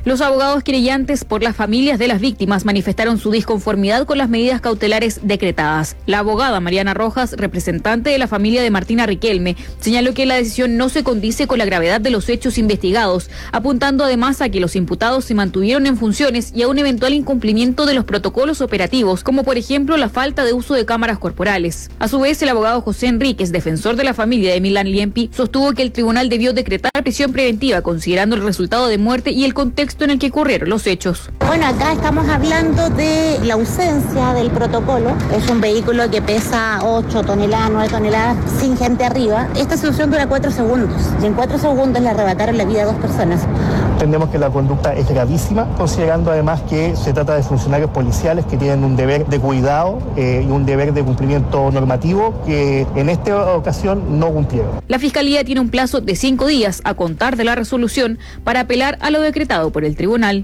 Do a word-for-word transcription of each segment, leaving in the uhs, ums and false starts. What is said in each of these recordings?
Los abogados querellantes por las familias de las víctimas manifestaron su disconformidad con las medidas cautelares decretadas. La abogada Mariana Rojas, representante de la familia de Martina Riquelme, señaló que la decisión no se condice con la gravedad de los hechos investigados, apuntando además a que los imputados se mantuvieron en funciones y a un eventual incumplimiento de los protocolos operativos, como por ejemplo la falta de uso de cámaras corporales. A su vez, el abogado José Enríquez, defensor de la familia de Milan Liempi, sostuvo que el tribunal debió decretar prisión preventiva considerando el resultado de muerte y el contexto en el que ocurrieron los hechos. Bueno, acá estamos hablando de la ausencia del protocolo. Es un vehículo que pesa ocho toneladas, nueve toneladas, sin gente arriba. Esta solución dura cuatro segundos y en cuatro segundos le arrebataron la vida a dos personas. Entendemos que la conducta es gravísima, considerando además que se trata de funcionarios policiales que tienen un deber de cuidado eh, y un deber de cumplimiento normativo que en esta ocasión no cumplieron. La Fiscalía tiene un plazo de cinco días a contar de la resolución para apelar a lo decretado por el tribunal.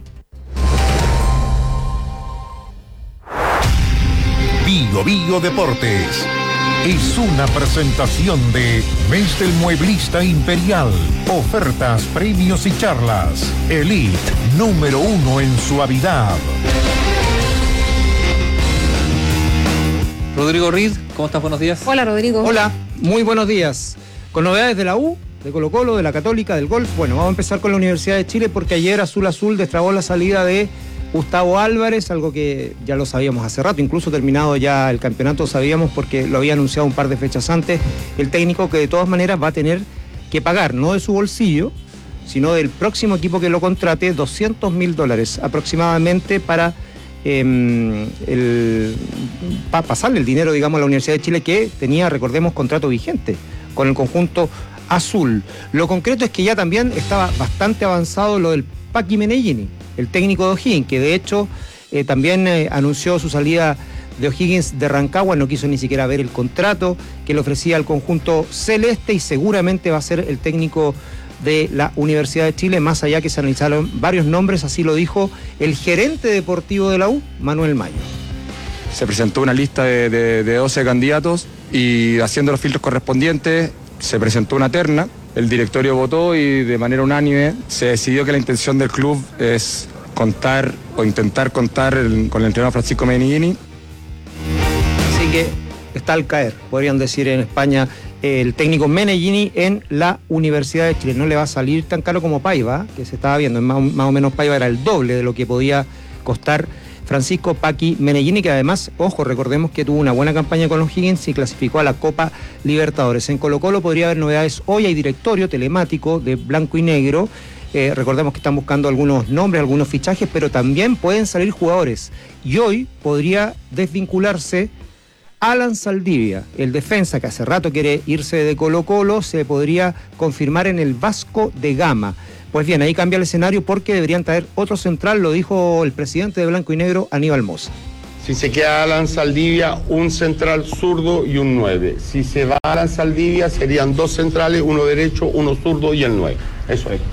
Bio Bio Deportes es una presentación de Mes del Mueblista Imperial. Ofertas, premios y charlas. Elite, número uno en suavidad. Rodrigo Reed, ¿cómo estás? Buenos días. Hola, Rodrigo. Hola, muy buenos días. Con novedades de la U, de Colo Colo, de la Católica, del golf. Bueno, vamos a empezar con la Universidad de Chile porque ayer Azul Azul destrabó la salida de Gustavo Álvarez, algo que ya lo sabíamos hace rato, incluso terminado ya el campeonato sabíamos porque lo había anunciado un par de fechas antes el técnico, que de todas maneras va a tener que pagar, no de su bolsillo, sino del próximo equipo que lo contrate, doscientos mil dólares aproximadamente para eh, el, pa pasarle el dinero, digamos, a la Universidad de Chile, que tenía, recordemos, contrato vigente con el conjunto azul. Lo concreto es que ya también estaba bastante avanzado lo del Paqui Meneghini, el técnico de O'Higgins, que de hecho eh, también eh, anunció su salida de O'Higgins de Rancagua, no quiso ni siquiera ver el contrato que le ofrecía al conjunto celeste y seguramente va a ser el técnico de la Universidad de Chile, más allá que se analizaron varios nombres, así lo dijo el gerente deportivo de la U, Manuel Mayo. Se presentó una lista de, de, de doce candidatos y haciendo los filtros correspondidientes se presentó una terna, el directorio votó y de manera unánime se decidió que la intención del club es contar o intentar contar el, con el entrenador Francisco Meneghini. Así que está al caer, podrían decir en España, el técnico Meneghini en la Universidad de Chile. No le va a salir tan caro como Paiva, que se estaba viendo, más, más o menos Paiva era el doble de lo que podía costar Francisco Paqui Meneghini, que además, ojo, recordemos que tuvo una buena campaña con los O'Higgins y clasificó a la Copa Libertadores. En Colo Colo podría haber novedades hoy, hay directorio telemático de blanco y negro. Eh, recordemos que están buscando algunos nombres, algunos fichajes, pero también pueden salir jugadores. Y hoy podría desvincularse Alan Saldivia, el defensa que hace rato quiere irse de Colo Colo, se podría confirmar en el Vasco de Gama. Pues bien, ahí cambia el escenario porque deberían traer otro central, lo dijo el presidente de Blanco y Negro, Aníbal Mosa. Si se queda Alan Saldivia, un central zurdo y un nueve. Si se va Alan Saldivia, serían dos centrales, uno derecho, uno zurdo y el nueve. Eso es.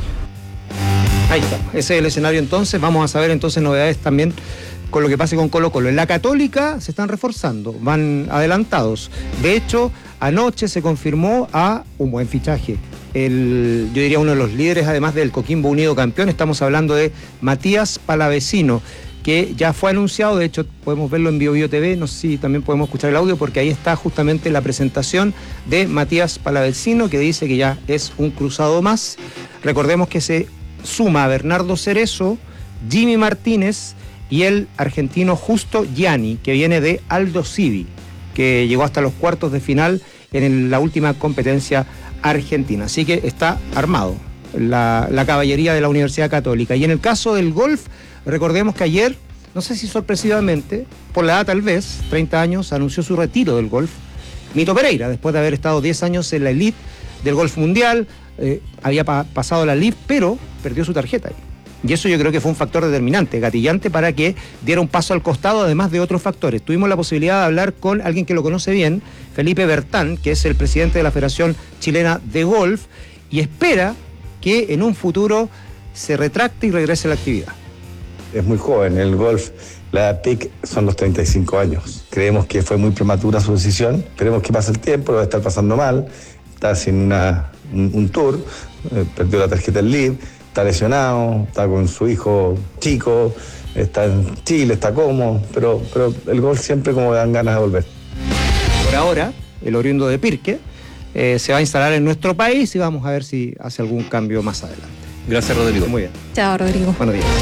Ahí está, ese es el escenario entonces. Vamos a saber entonces novedades también con lo que pase con Colo Colo. En la Católica se están reforzando, van adelantados. De hecho, anoche se confirmó a un buen fichaje. El, yo diría uno de los líderes, además del Coquimbo Unido campeón, estamos hablando de Matías Palavecino, que ya fue anunciado, de hecho podemos verlo en Bio Bio T V, no sé si también podemos escuchar el audio, porque ahí está justamente la presentación de Matías Palavecino, que dice que ya es un cruzado más. Recordemos que se suma a Bernardo Cerezo, Jimmy Martínez y el argentino Justo Gianni, que viene de Aldo Civi, que llegó hasta los cuartos de final en la última competencia argentina. Así que está armado la, la caballería de la Universidad Católica. Y en el caso del golf, recordemos que ayer, no sé si sorpresivamente, por la edad tal vez, treinta años, anunció su retiro del golf Mito Pereira, después de haber estado diez años en la elite del golf mundial, eh, había pa pasado la L I V, pero perdió su tarjeta ahí. Y eso yo creo que fue un factor determinante, gatillante, para que diera un paso al costado, además de otros factores. Tuvimos la posibilidad de hablar con alguien que lo conoce bien, Felipe Bertán, que es el presidente de la Federación Chilena de Golf, y espera que en un futuro se retracte y regrese a la actividad. Es muy joven, el golf, la edad peak son los treinta y cinco años. Creemos que fue muy prematura su decisión, esperemos que pase el tiempo, lo va a estar pasando mal, está sin una, un, un tour, eh, perdió la tarjeta del L I V, está lesionado, está con su hijo chico, está en Chile, está cómodo, pero, pero el gol siempre como dan ganas de volver. Por ahora, el oriundo de Pirque eh, se va a instalar en nuestro país y vamos a ver si hace algún cambio más adelante. Gracias, Rodrigo. Muy bien. Chao, Rodrigo. Buenos días.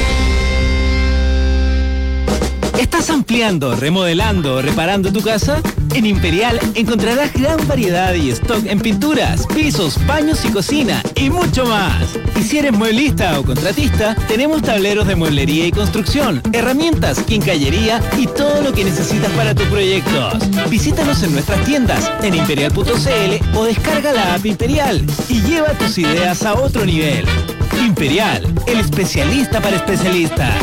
¿Estás ampliando, remodelando o reparando tu casa? En Imperial encontrarás gran variedad y stock en pinturas, pisos, baños y cocina y mucho más. Y si eres mueblista o contratista, tenemos tableros de mueblería y construcción, herramientas, quincallería y todo lo que necesitas para tus proyectos. Visítanos en nuestras tiendas en imperial punto c l o descarga la app Imperial y lleva tus ideas a otro nivel. Imperial, el especialista para especialistas.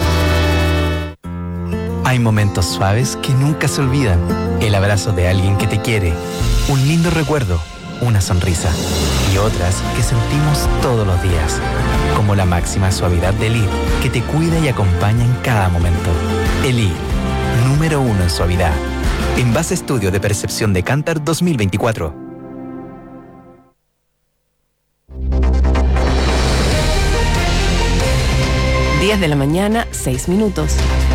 Hay momentos suaves que nunca se olvidan. El abrazo de alguien que te quiere, un lindo recuerdo, una sonrisa y otras que sentimos todos los días, como la máxima suavidad de Elite, que te cuida y acompaña en cada momento. Elite, número uno en suavidad. En base a estudio de percepción de Kantar dos mil veinticuatro. diez de la mañana, seis minutos.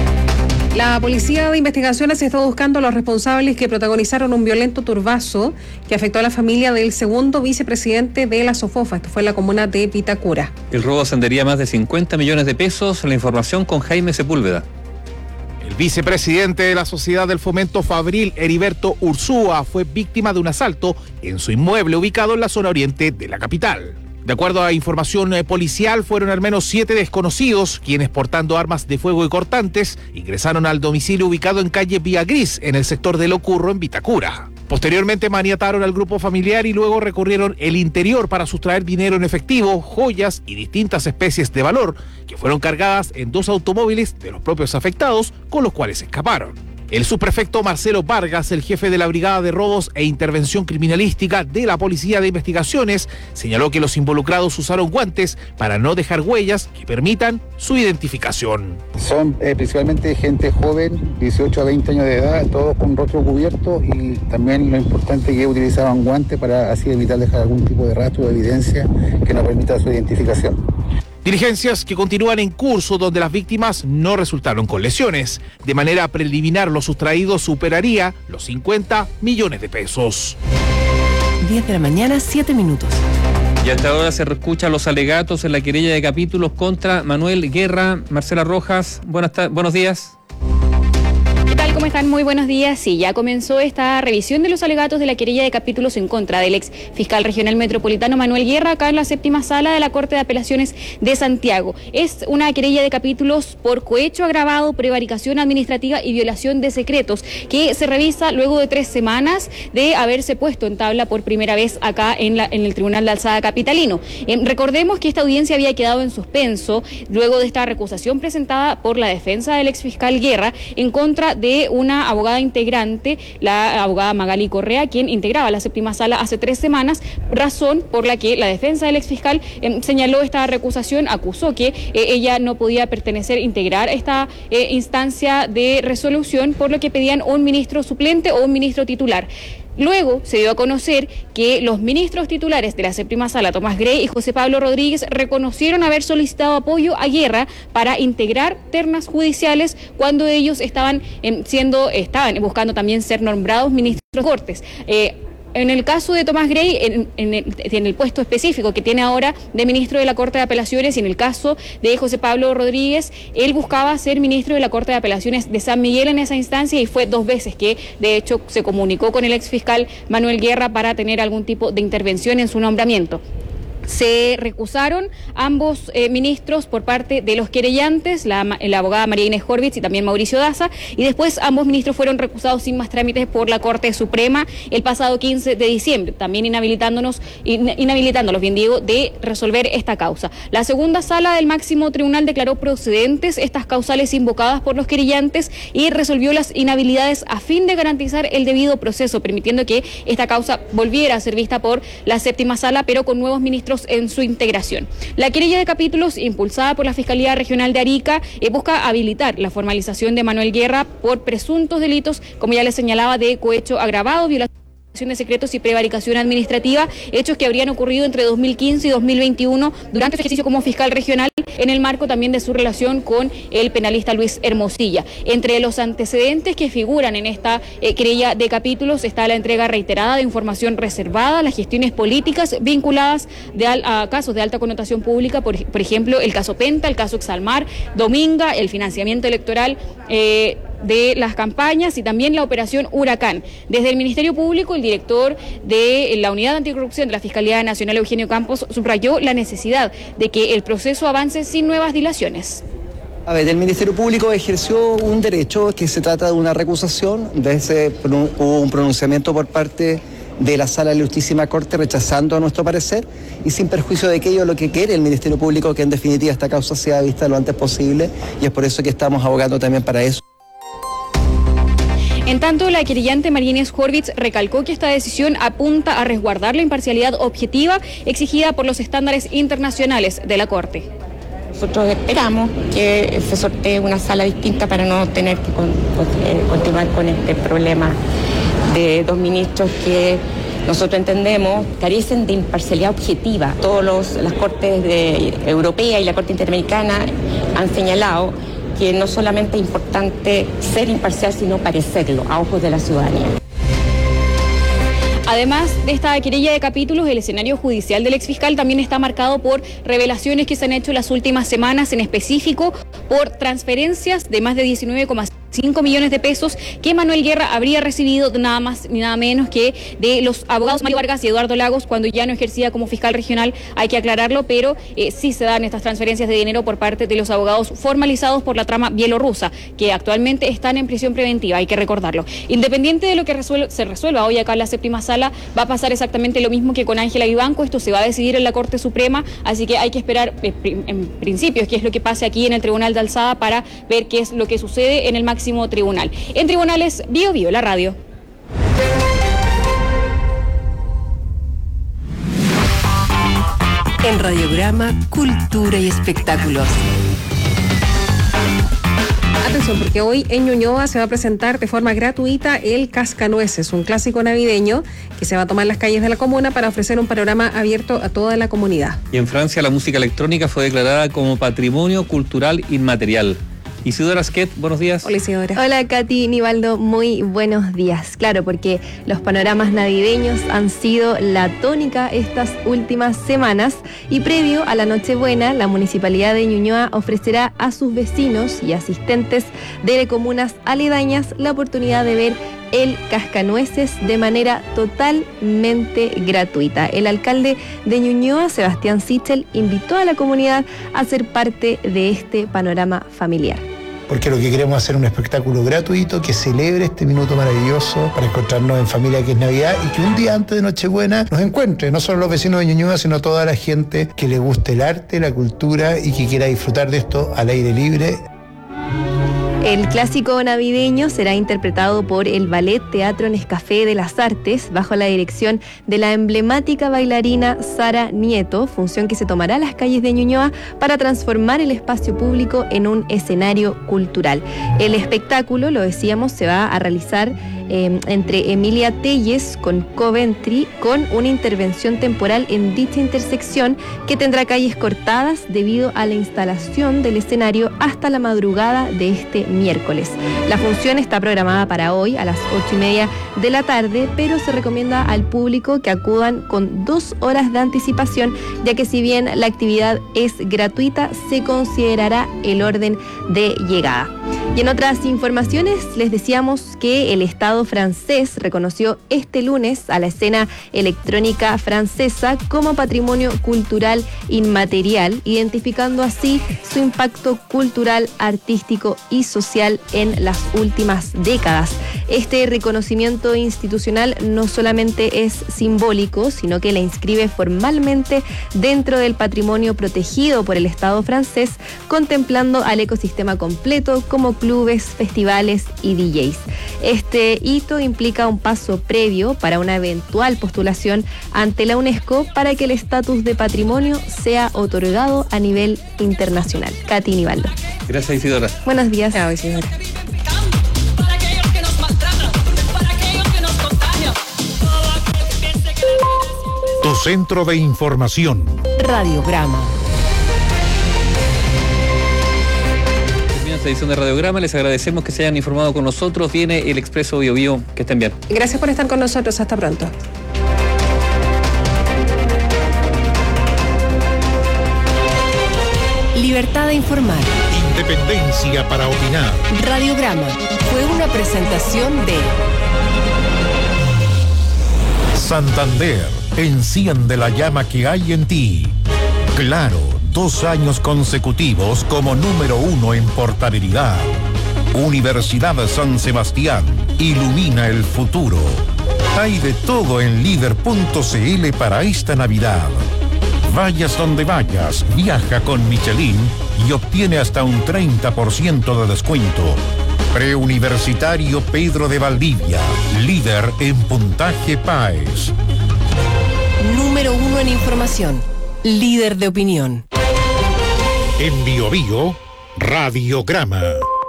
La Policía de Investigaciones está buscando a los responsables que protagonizaron un violento turbazo que afectó a la familia del segundo vicepresidente de la SOFOFA. Esto fue en la comuna de Vitacura. El robo ascendería a más de cincuenta millones de pesos. La información con Jaime Sepúlveda. El vicepresidente de la Sociedad del Fomento Fabril, Heriberto Ursúa, fue víctima de un asalto en su inmueble ubicado en la zona oriente de la capital. De acuerdo a información policial, fueron al menos siete desconocidos quienes, portando armas de fuego y cortantes, ingresaron al domicilio ubicado en calle Vía Gris, en el sector de Locurro, en Vitacura. Posteriormente maniataron al grupo familiar y luego recorrieron el interior para sustraer dinero en efectivo, joyas y distintas especies de valor, que fueron cargadas en dos automóviles de los propios afectados, con los cuales escaparon. El subprefecto Marcelo Vargas, el jefe de la Brigada de Robos e Intervención Criminalística de la Policía de Investigaciones, señaló que los involucrados usaron guantes para no dejar huellas que permitan su identificación. Son eh, principalmente gente joven, dieciocho a veinte años de edad, todos con rostro cubierto, y también lo importante es que utilizaban guantes para así evitar dejar algún tipo de rastro o evidencia que no permita su identificación. Diligencias que continúan en curso, donde las víctimas no resultaron con lesiones. De manera preliminar, lo sustraído superaría los cincuenta millones de pesos. diez de la mañana, siete minutos. Y hasta ahora se escuchan los alegatos en la querella de capítulos contra Manuel Guerra. Marcela Rojas, buenas ta- buenos días. ¿Qué tal? ¿Cómo están? Muy buenos días. Sí, ya comenzó esta revisión de los alegatos de la querella de capítulos en contra del ex fiscal regional metropolitano Manuel Guerra, acá en la séptima sala de la Corte de Apelaciones de Santiago. Es una querella de capítulos por cohecho agravado, prevaricación administrativa y violación de secretos, que se revisa luego de tres semanas de haberse puesto en tabla por primera vez acá en, la, en el Tribunal de Alzada capitalino. Eh, recordemos que esta audiencia había quedado en suspenso luego de esta recusación presentada por la defensa del ex fiscal Guerra en contra de una abogada integrante, la abogada Magali Correa, quien integraba la séptima sala hace tres semanas, razón por la que la defensa del exfiscal eh, señaló esta recusación, acusó que eh, ella no podía pertenecer, integrar esta eh, instancia de resolución, por lo que pedían un ministro suplente o un ministro titular. Luego se dio a conocer que los ministros titulares de la séptima sala, Tomás Grey y José Pablo Rodríguez, reconocieron haber solicitado apoyo a Guerra para integrar ternas judiciales cuando ellos estaban eh, siendo, estaban buscando también ser nombrados ministros de Cortes. Eh, En el caso de Tomás Grey, en, en, el, en el puesto específico que tiene ahora de ministro de la Corte de Apelaciones, y en el caso de José Pablo Rodríguez, él buscaba ser ministro de la Corte de Apelaciones de San Miguel en esa instancia, y fue dos veces que de hecho se comunicó con el exfiscal Manuel Guerra para tener algún tipo de intervención en su nombramiento. Se recusaron ambos eh, ministros por parte de los querellantes, la, la abogada María Inés Horvitz y también Mauricio Daza, y después ambos ministros fueron recusados sin más trámites por la Corte Suprema el pasado quince de diciembre, también inhabilitándonos, in, inhabilitándolos, bien digo, de resolver esta causa. La segunda sala del máximo tribunal declaró procedentes estas causales invocadas por los querellantes y resolvió las inhabilidades a fin de garantizar el debido proceso, permitiendo que esta causa volviera a ser vista por la séptima sala, pero con nuevos ministros en su integración. La querella de capítulos, impulsada por la Fiscalía Regional de Arica, eh, busca habilitar la formalización de Manuel Guerra por presuntos delitos, como ya les señalaba, de cohecho agravado, violación de secretos y prevaricación administrativa, hechos que habrían ocurrido entre dos mil quince y dos mil veintiuno durante su ejercicio como fiscal regional, en el marco también de su relación con el penalista Luis Hermosilla. Entre los antecedentes que figuran en esta eh, querella de capítulos está la entrega reiterada de información reservada, las gestiones políticas vinculadas de al, a casos de alta connotación pública, por, por ejemplo, el caso Penta, el caso Exalmar, Dominga, el financiamiento electoral eh, de las campañas y también la operación Huracán. Desde el Ministerio Público, el director de la Unidad Anticorrupción de la Fiscalía Nacional, Eugenio Campos, subrayó la necesidad de que el proceso avance sin nuevas dilaciones. A ver, el Ministerio Público ejerció un derecho que se trata de una recusación, de ese, hubo un pronunciamiento por parte de la Sala de la Justísima Corte rechazando a nuestro parecer y sin perjuicio de aquello lo que quiere el Ministerio Público, que en definitiva esta causa sea vista lo antes posible, y es por eso que estamos abogando también para eso. En tanto, la querellante María Inés Horvitz recalcó que esta decisión apunta a resguardar la imparcialidad objetiva exigida por los estándares internacionales de la Corte. Nosotros esperamos que se sortee una sala distinta para no tener que con, con, eh, continuar con este problema de dos ministros que nosotros entendemos carecen de imparcialidad objetiva. Todas las cortes de, europeas y la Corte Interamericana han señalado que no solamente es importante ser imparcial, sino parecerlo a ojos de la ciudadanía. Además de esta querella de capítulos, el escenario judicial del exfiscal también está marcado por revelaciones que se han hecho las últimas semanas, en específico por transferencias de más de diecinueve coma cinco millones de pesos que Manuel Guerra habría recibido nada más ni nada menos que de los abogados Mario Vargas y Eduardo Lagos cuando ya no ejercía como fiscal regional, hay que aclararlo, pero eh, sí se dan estas transferencias de dinero por parte de los abogados formalizados por la trama bielorrusa, que actualmente están en prisión preventiva, hay que recordarlo. Independiente de lo que resuelva, se resuelva hoy acá en la séptima sala, va a pasar exactamente lo mismo que con Ángela Vivanco, esto se va a decidir en la Corte Suprema, así que hay que esperar eh, en principio qué es lo que pase aquí en el Tribunal de Alzada para ver qué es lo que sucede en el máximo tribunal. En Tribunales, Bio Bio, la radio. En Radiograma, Cultura y Espectáculos. Atención, porque hoy en Ñuñoa se va a presentar de forma gratuita el Cascanueces, un clásico navideño que se va a tomar las calles de la comuna para ofrecer un panorama abierto a toda la comunidad. Y en Francia la música electrónica fue declarada como Patrimonio Cultural Inmaterial. Isidora Asquet, buenos días. Hola Isidora. Hola Katy, Nivaldo, muy buenos días. Claro, porque los panoramas navideños han sido la tónica estas últimas semanas y previo a la Nochebuena, la Municipalidad de Ñuñoa ofrecerá a sus vecinos y asistentes de comunas aledañas la oportunidad de ver el Cascanueces de manera totalmente gratuita. El alcalde de Ñuñoa, Sebastián Sichel, invitó a la comunidad a ser parte de este panorama familiar. Porque lo que queremos es hacer un espectáculo gratuito que celebre este minuto maravilloso para encontrarnos en familia, que es Navidad, y que un día antes de Nochebuena nos encuentre, no solo los vecinos de Ñuñoa, sino toda la gente que le guste el arte, la cultura y que quiera disfrutar de esto al aire libre. El clásico navideño será interpretado por el Ballet Teatro Nescafé de las Artes bajo la dirección de la emblemática bailarina Sara Nieto, función que se tomará las calles de Ñuñoa para transformar el espacio público en un escenario cultural. El espectáculo, lo decíamos, se va a realizar eh, entre Emilia Telles con Coventry, con una intervención temporal en dicha intersección que tendrá calles cortadas debido a la instalación del escenario hasta la madrugada de este miércoles. La función está programada para hoy a las ocho y media de la tarde, pero se recomienda al público que acudan con dos horas de anticipación, ya que si bien la actividad es gratuita, se considerará el orden de llegada. Y en otras informaciones les decíamos que el Estado francés reconoció este lunes a la escena electrónica francesa como patrimonio cultural inmaterial, identificando así su impacto cultural, artístico y social en las últimas décadas. Este reconocimiento institucional no solamente es simbólico, sino que la inscribe formalmente dentro del patrimonio protegido por el Estado francés, contemplando al ecosistema completo como clubes, festivales y D Js. Este hito implica un paso previo para una eventual postulación ante la UNESCO para que el estatus de patrimonio sea otorgado a nivel internacional. Katy, Nivaldo. Gracias, Isidora. Buenos días. Chao, Isidora. Para aquellos que nos maltratan, para aquellos que nos contagian. Centro de Información. Radiograma. Termina esta edición de Radiograma. Les agradecemos que se hayan informado con nosotros. Viene el Expreso Bio Bio. Que estén bien. Gracias por estar con nosotros. Hasta pronto. Libertad de informar. Independencia para opinar. Radiograma fue una presentación de Santander, enciende la llama que hay en ti. Claro, dos años consecutivos como número uno en portabilidad. Universidad San Sebastián, ilumina el futuro. Hay de todo en líder punto c l para esta Navidad. Vayas donde vayas, viaja con Michelin y obtiene hasta un treinta por ciento de descuento. Preuniversitario Pedro de Valdivia, líder en puntaje PAES. número uno en información, líder de opinión. En Bio Bio, Radiograma.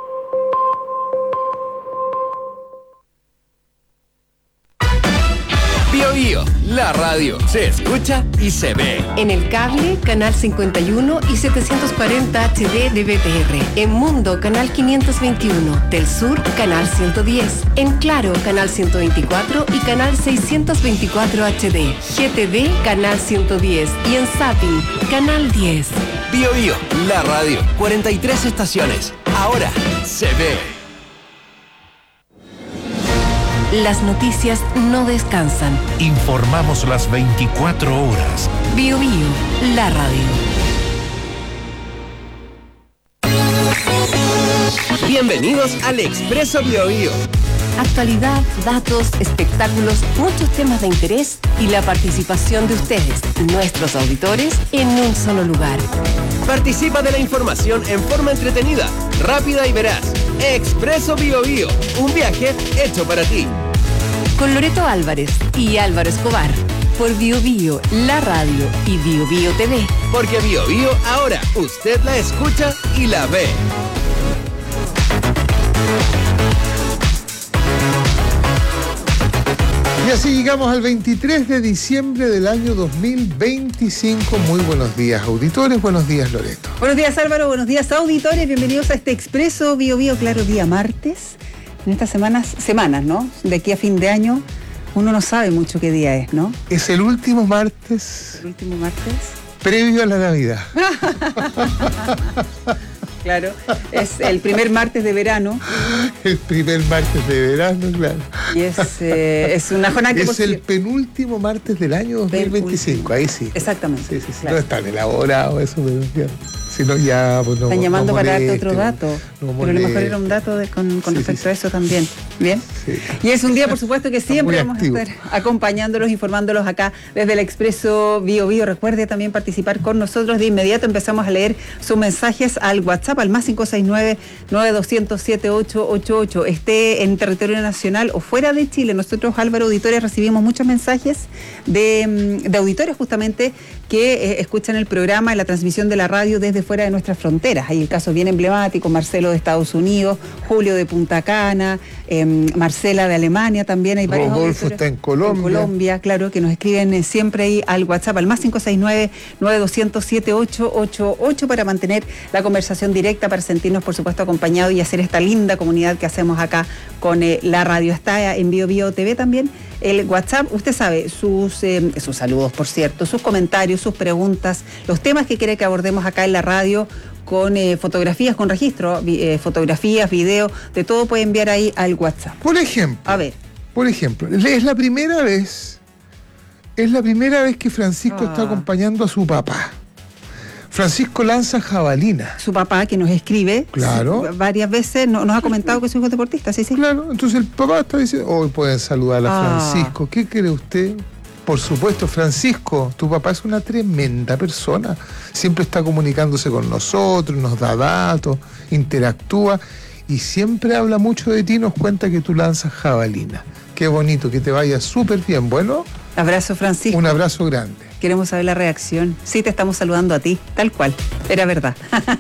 Bio Bio, la radio se escucha y se ve. En el cable, canal cincuenta y uno y setecientos cuarenta H D de B T R. En Mundo, canal quinientos veintiuno. Del Sur, canal ciento diez. En Claro, canal ciento veinticuatro y canal seiscientos veinticuatro H D. G T V, canal ciento diez. Y en Zapping, canal diez. Bio Bio, la radio, cuarenta y tres estaciones. Ahora se ve. Las noticias no descansan. Informamos las veinticuatro horas. Bio Bio, la radio. Bienvenidos al Expreso Bio Bio. Actualidad, datos, espectáculos, muchos temas de interés y la participación de ustedes, nuestros auditores, en un solo lugar. Participa de la información en forma entretenida, rápida y veraz. Expreso Bio Bio, un viaje hecho para ti. Con Loreto Álvarez y Álvaro Escobar, por Bio Bio, la radio y Bio Bio T V. Porque Bio Bio ahora usted la escucha y la ve. Y así llegamos al veintitrés de diciembre del año dos mil veinticinco. Muy buenos días, auditores. Buenos días, Loreto. Buenos días, Álvaro. Buenos días, auditores. Bienvenidos a este Expreso Bio Bio, claro, día martes. En estas semanas, semanas, ¿no? De aquí a fin de año, uno no sabe mucho qué día es, ¿no? Es el último martes. El último martes. Previo a la Navidad. Claro, es el primer martes de verano. El primer martes de verano, claro. Y es, eh, es una jornada que... Es el penúltimo martes del año dos mil veinticinco, ahí sí. Exactamente. Sí, sí, sí. Claro. No es tan elaborado eso, pero ya. Si no, ya, pues no. Están llamando no para moleste, darte otro dato. No pero a lo mejor era un dato de, con, con sí, respecto sí, a eso también. Bien. Sí. Y es un día, por supuesto, que siempre vamos activo. a estar acompañándolos, informándolos acá desde el Expreso Bio Bio. Recuerde también participar con nosotros. De inmediato empezamos a leer sus mensajes al WhatsApp, al más cinco seis nueve, nueve dos cero cero, siete ocho ocho ocho. Esté en territorio nacional o fuera de Chile. Nosotros, Álvaro, auditores, recibimos muchos mensajes de, de auditores justamente que eh, escuchan el programa y la transmisión de la radio desde fuera de nuestras fronteras. Hay el caso bien emblemático, Marcelo de Estados Unidos, Julio de Punta Cana, eh, Marcela de Alemania también. Hay varios Rodolfo está en Colombia. En Colombia, claro, que nos escriben eh, siempre ahí al WhatsApp, al más cinco seis nueve, nueve dos cero cero, siete ocho ocho ocho para mantener la conversación directa, para sentirnos, por supuesto, acompañados y hacer esta linda comunidad que hacemos acá con eh, la radio. Está en Bio Bio T V también el WhatsApp. Usted sabe, sus, eh, sus saludos, por cierto, sus comentarios, sus preguntas, los temas que quiere que abordemos acá en la radio, con eh, fotografías, con registro, eh, fotografías, videos, de todo puede enviar ahí al WhatsApp. Por ejemplo. A ver. Por ejemplo, es la primera vez, es la primera vez que Francisco Ah. está acompañando a su papá. Francisco lanza jabalina. Su papá, que nos escribe Claro. sí, varias veces, no, nos ha comentado que su hijo es deportista, sí, sí. Claro, entonces el papá está diciendo, hoy pueden saludar a Ah. Francisco. ¿Qué cree usted? Por supuesto, Francisco, tu papá es una tremenda persona. Siempre está comunicándose con nosotros, nos da datos, interactúa y siempre habla mucho de ti, nos cuenta que tú lanzas jabalina. Qué bonito, que te vaya súper bien. Bueno, abrazo, Francisco. Un abrazo grande. Queremos saber la reacción. Sí, te estamos saludando a ti, tal cual. Era verdad.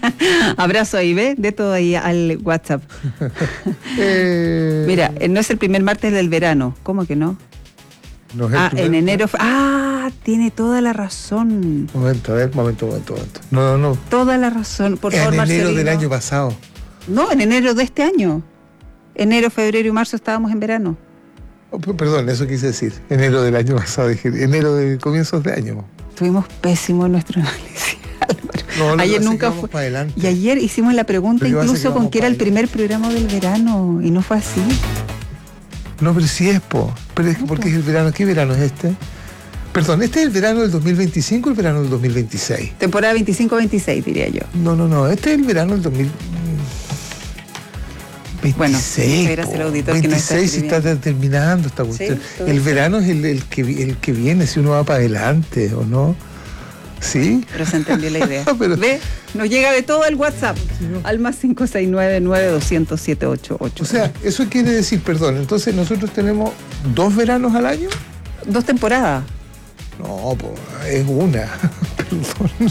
Abrazo ahí, ¿ve? De todo ahí al WhatsApp. eh... Mira, no es el primer martes del verano. ¿Cómo que no? No es el Ah, primer- en enero. fue- Ah, tiene toda la razón. Momento, a ver, momento, momento, momento. No, no, no. Toda la razón. Por En favor, enero Marcelino. del año pasado. No, en enero de este año. Enero, febrero y marzo estábamos en verano. Oh, p- perdón, eso quise decir. Enero del año pasado, dije. Enero de comienzos de año. Estuvimos pésimos en nuestro análisis, Álvaro. No, lo que ayer pasa es nunca que vamos fue. para adelante. Y ayer hicimos la pregunta Lo que pasa es incluso que con vamos que era para el primer programa del verano y no fue así. No, pero sí es, po. Pero es que porque es el verano. ¿Qué verano es este? Perdón, ¿este es el verano del dos mil veinticinco o el verano del dos mil veintiséis? Temporada veinticinco veintiséis, diría yo. No, no, no. Este es el verano del dos mil veintiséis. Bueno, muchas gracias al auditor que nos está veintiséis si está escribiendo. terminando esta cuestión. todo el eso. verano es el, el que, vi- el que viene, si uno va para adelante, ¿o no? ¿Sí? Pero se entendió la idea. Pero- Ve, nos llega de todo el WhatsApp. Al más cinco seis nueve, nueve dos cero cero, siete ocho ocho. O sea, eso quiere decir, perdón, entonces nosotros tenemos dos veranos al año. Dos temporadas. No, pues es una. Perdón.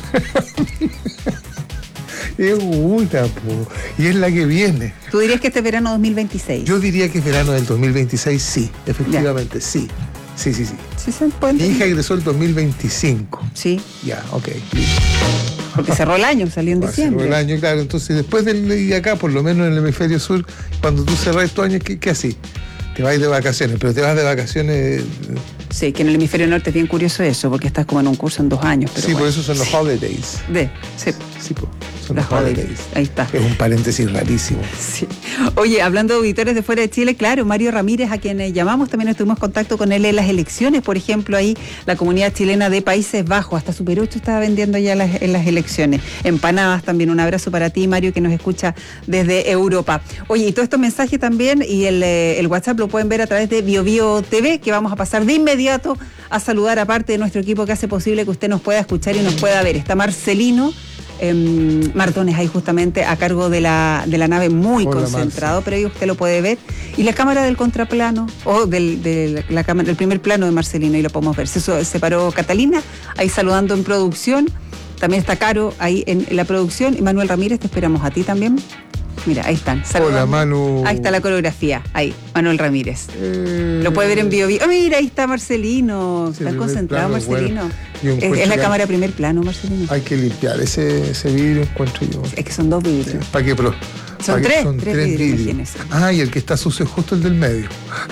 Es una, po. Y es la que viene. ¿Tú dirías que este es verano dos mil veintiséis? Yo diría que es verano del dos mil veintiséis, sí, efectivamente, sí. Sí, sí, sí. Sí, se puede Mi entender. hija egresó el dos mil veinticinco. Sí. Ya, ok. Porque cerró el año, salió en Ah, cerró diciembre. el año, claro. Entonces, después del y acá, por lo menos en el hemisferio sur, cuando tú cerrás tu año, ¿qué, qué así? Te vas de vacaciones, pero te vas de vacaciones. Sí, que en el hemisferio norte es bien curioso eso, porque estás como en un curso en dos años. Pero sí, por bueno. eso son los holidays. De, sí. Sí, po, son Los los holidays. holidays. Ahí está. Es un paréntesis rarísimo. Sí. Oye, hablando de auditores de fuera de Chile, claro, Mario Ramírez, a quien eh, llamamos, también estuvimos en contacto con él en las elecciones, por ejemplo, ahí la comunidad chilena de Países Bajos, hasta Super ocho estaba vendiendo ya las, en las elecciones. Empanadas también, un abrazo para ti, Mario, que nos escucha desde Europa. Oye, y todos estos mensajes también, y el, eh, el WhatsApp lo pueden ver a través de BioBio T V, que vamos a pasar de inmediato a saludar a parte de nuestro equipo que hace posible que usted nos pueda escuchar y nos pueda ver. Está Marcelino Eh, Martones ahí justamente a cargo de la, de la nave, muy Hola, concentrado, pero ahí usted lo puede ver. Y la cámara del contraplano, o del, de la cámara, del primer plano de Marcelino, ahí lo podemos ver. Se, se paró Catalina, ahí saludando en producción. También está Caro ahí en, en la producción. Y Manuel Ramírez, te esperamos a ti también. Mira, ahí están. saludando. Hola, Manu. Ahí está la coreografía, ahí, Manuel Ramírez. Lo puede ver en Bio Bio. Oh, mira, ahí está Marcelino. Sí, Está primer concentrado, plano es Marcelino. bueno. Yo Es, encuentro es la que cámara hay- primer plano, Marcelino. Hay que limpiar ese, ese vidrio, encuentro yo. Es que son dos vidrios. ¿Para qué? Pero, Son ¿para qué? tres, Son tres tres vidrios, vidrios. imagínese. Ah, y el que está sucio es justo el del medio.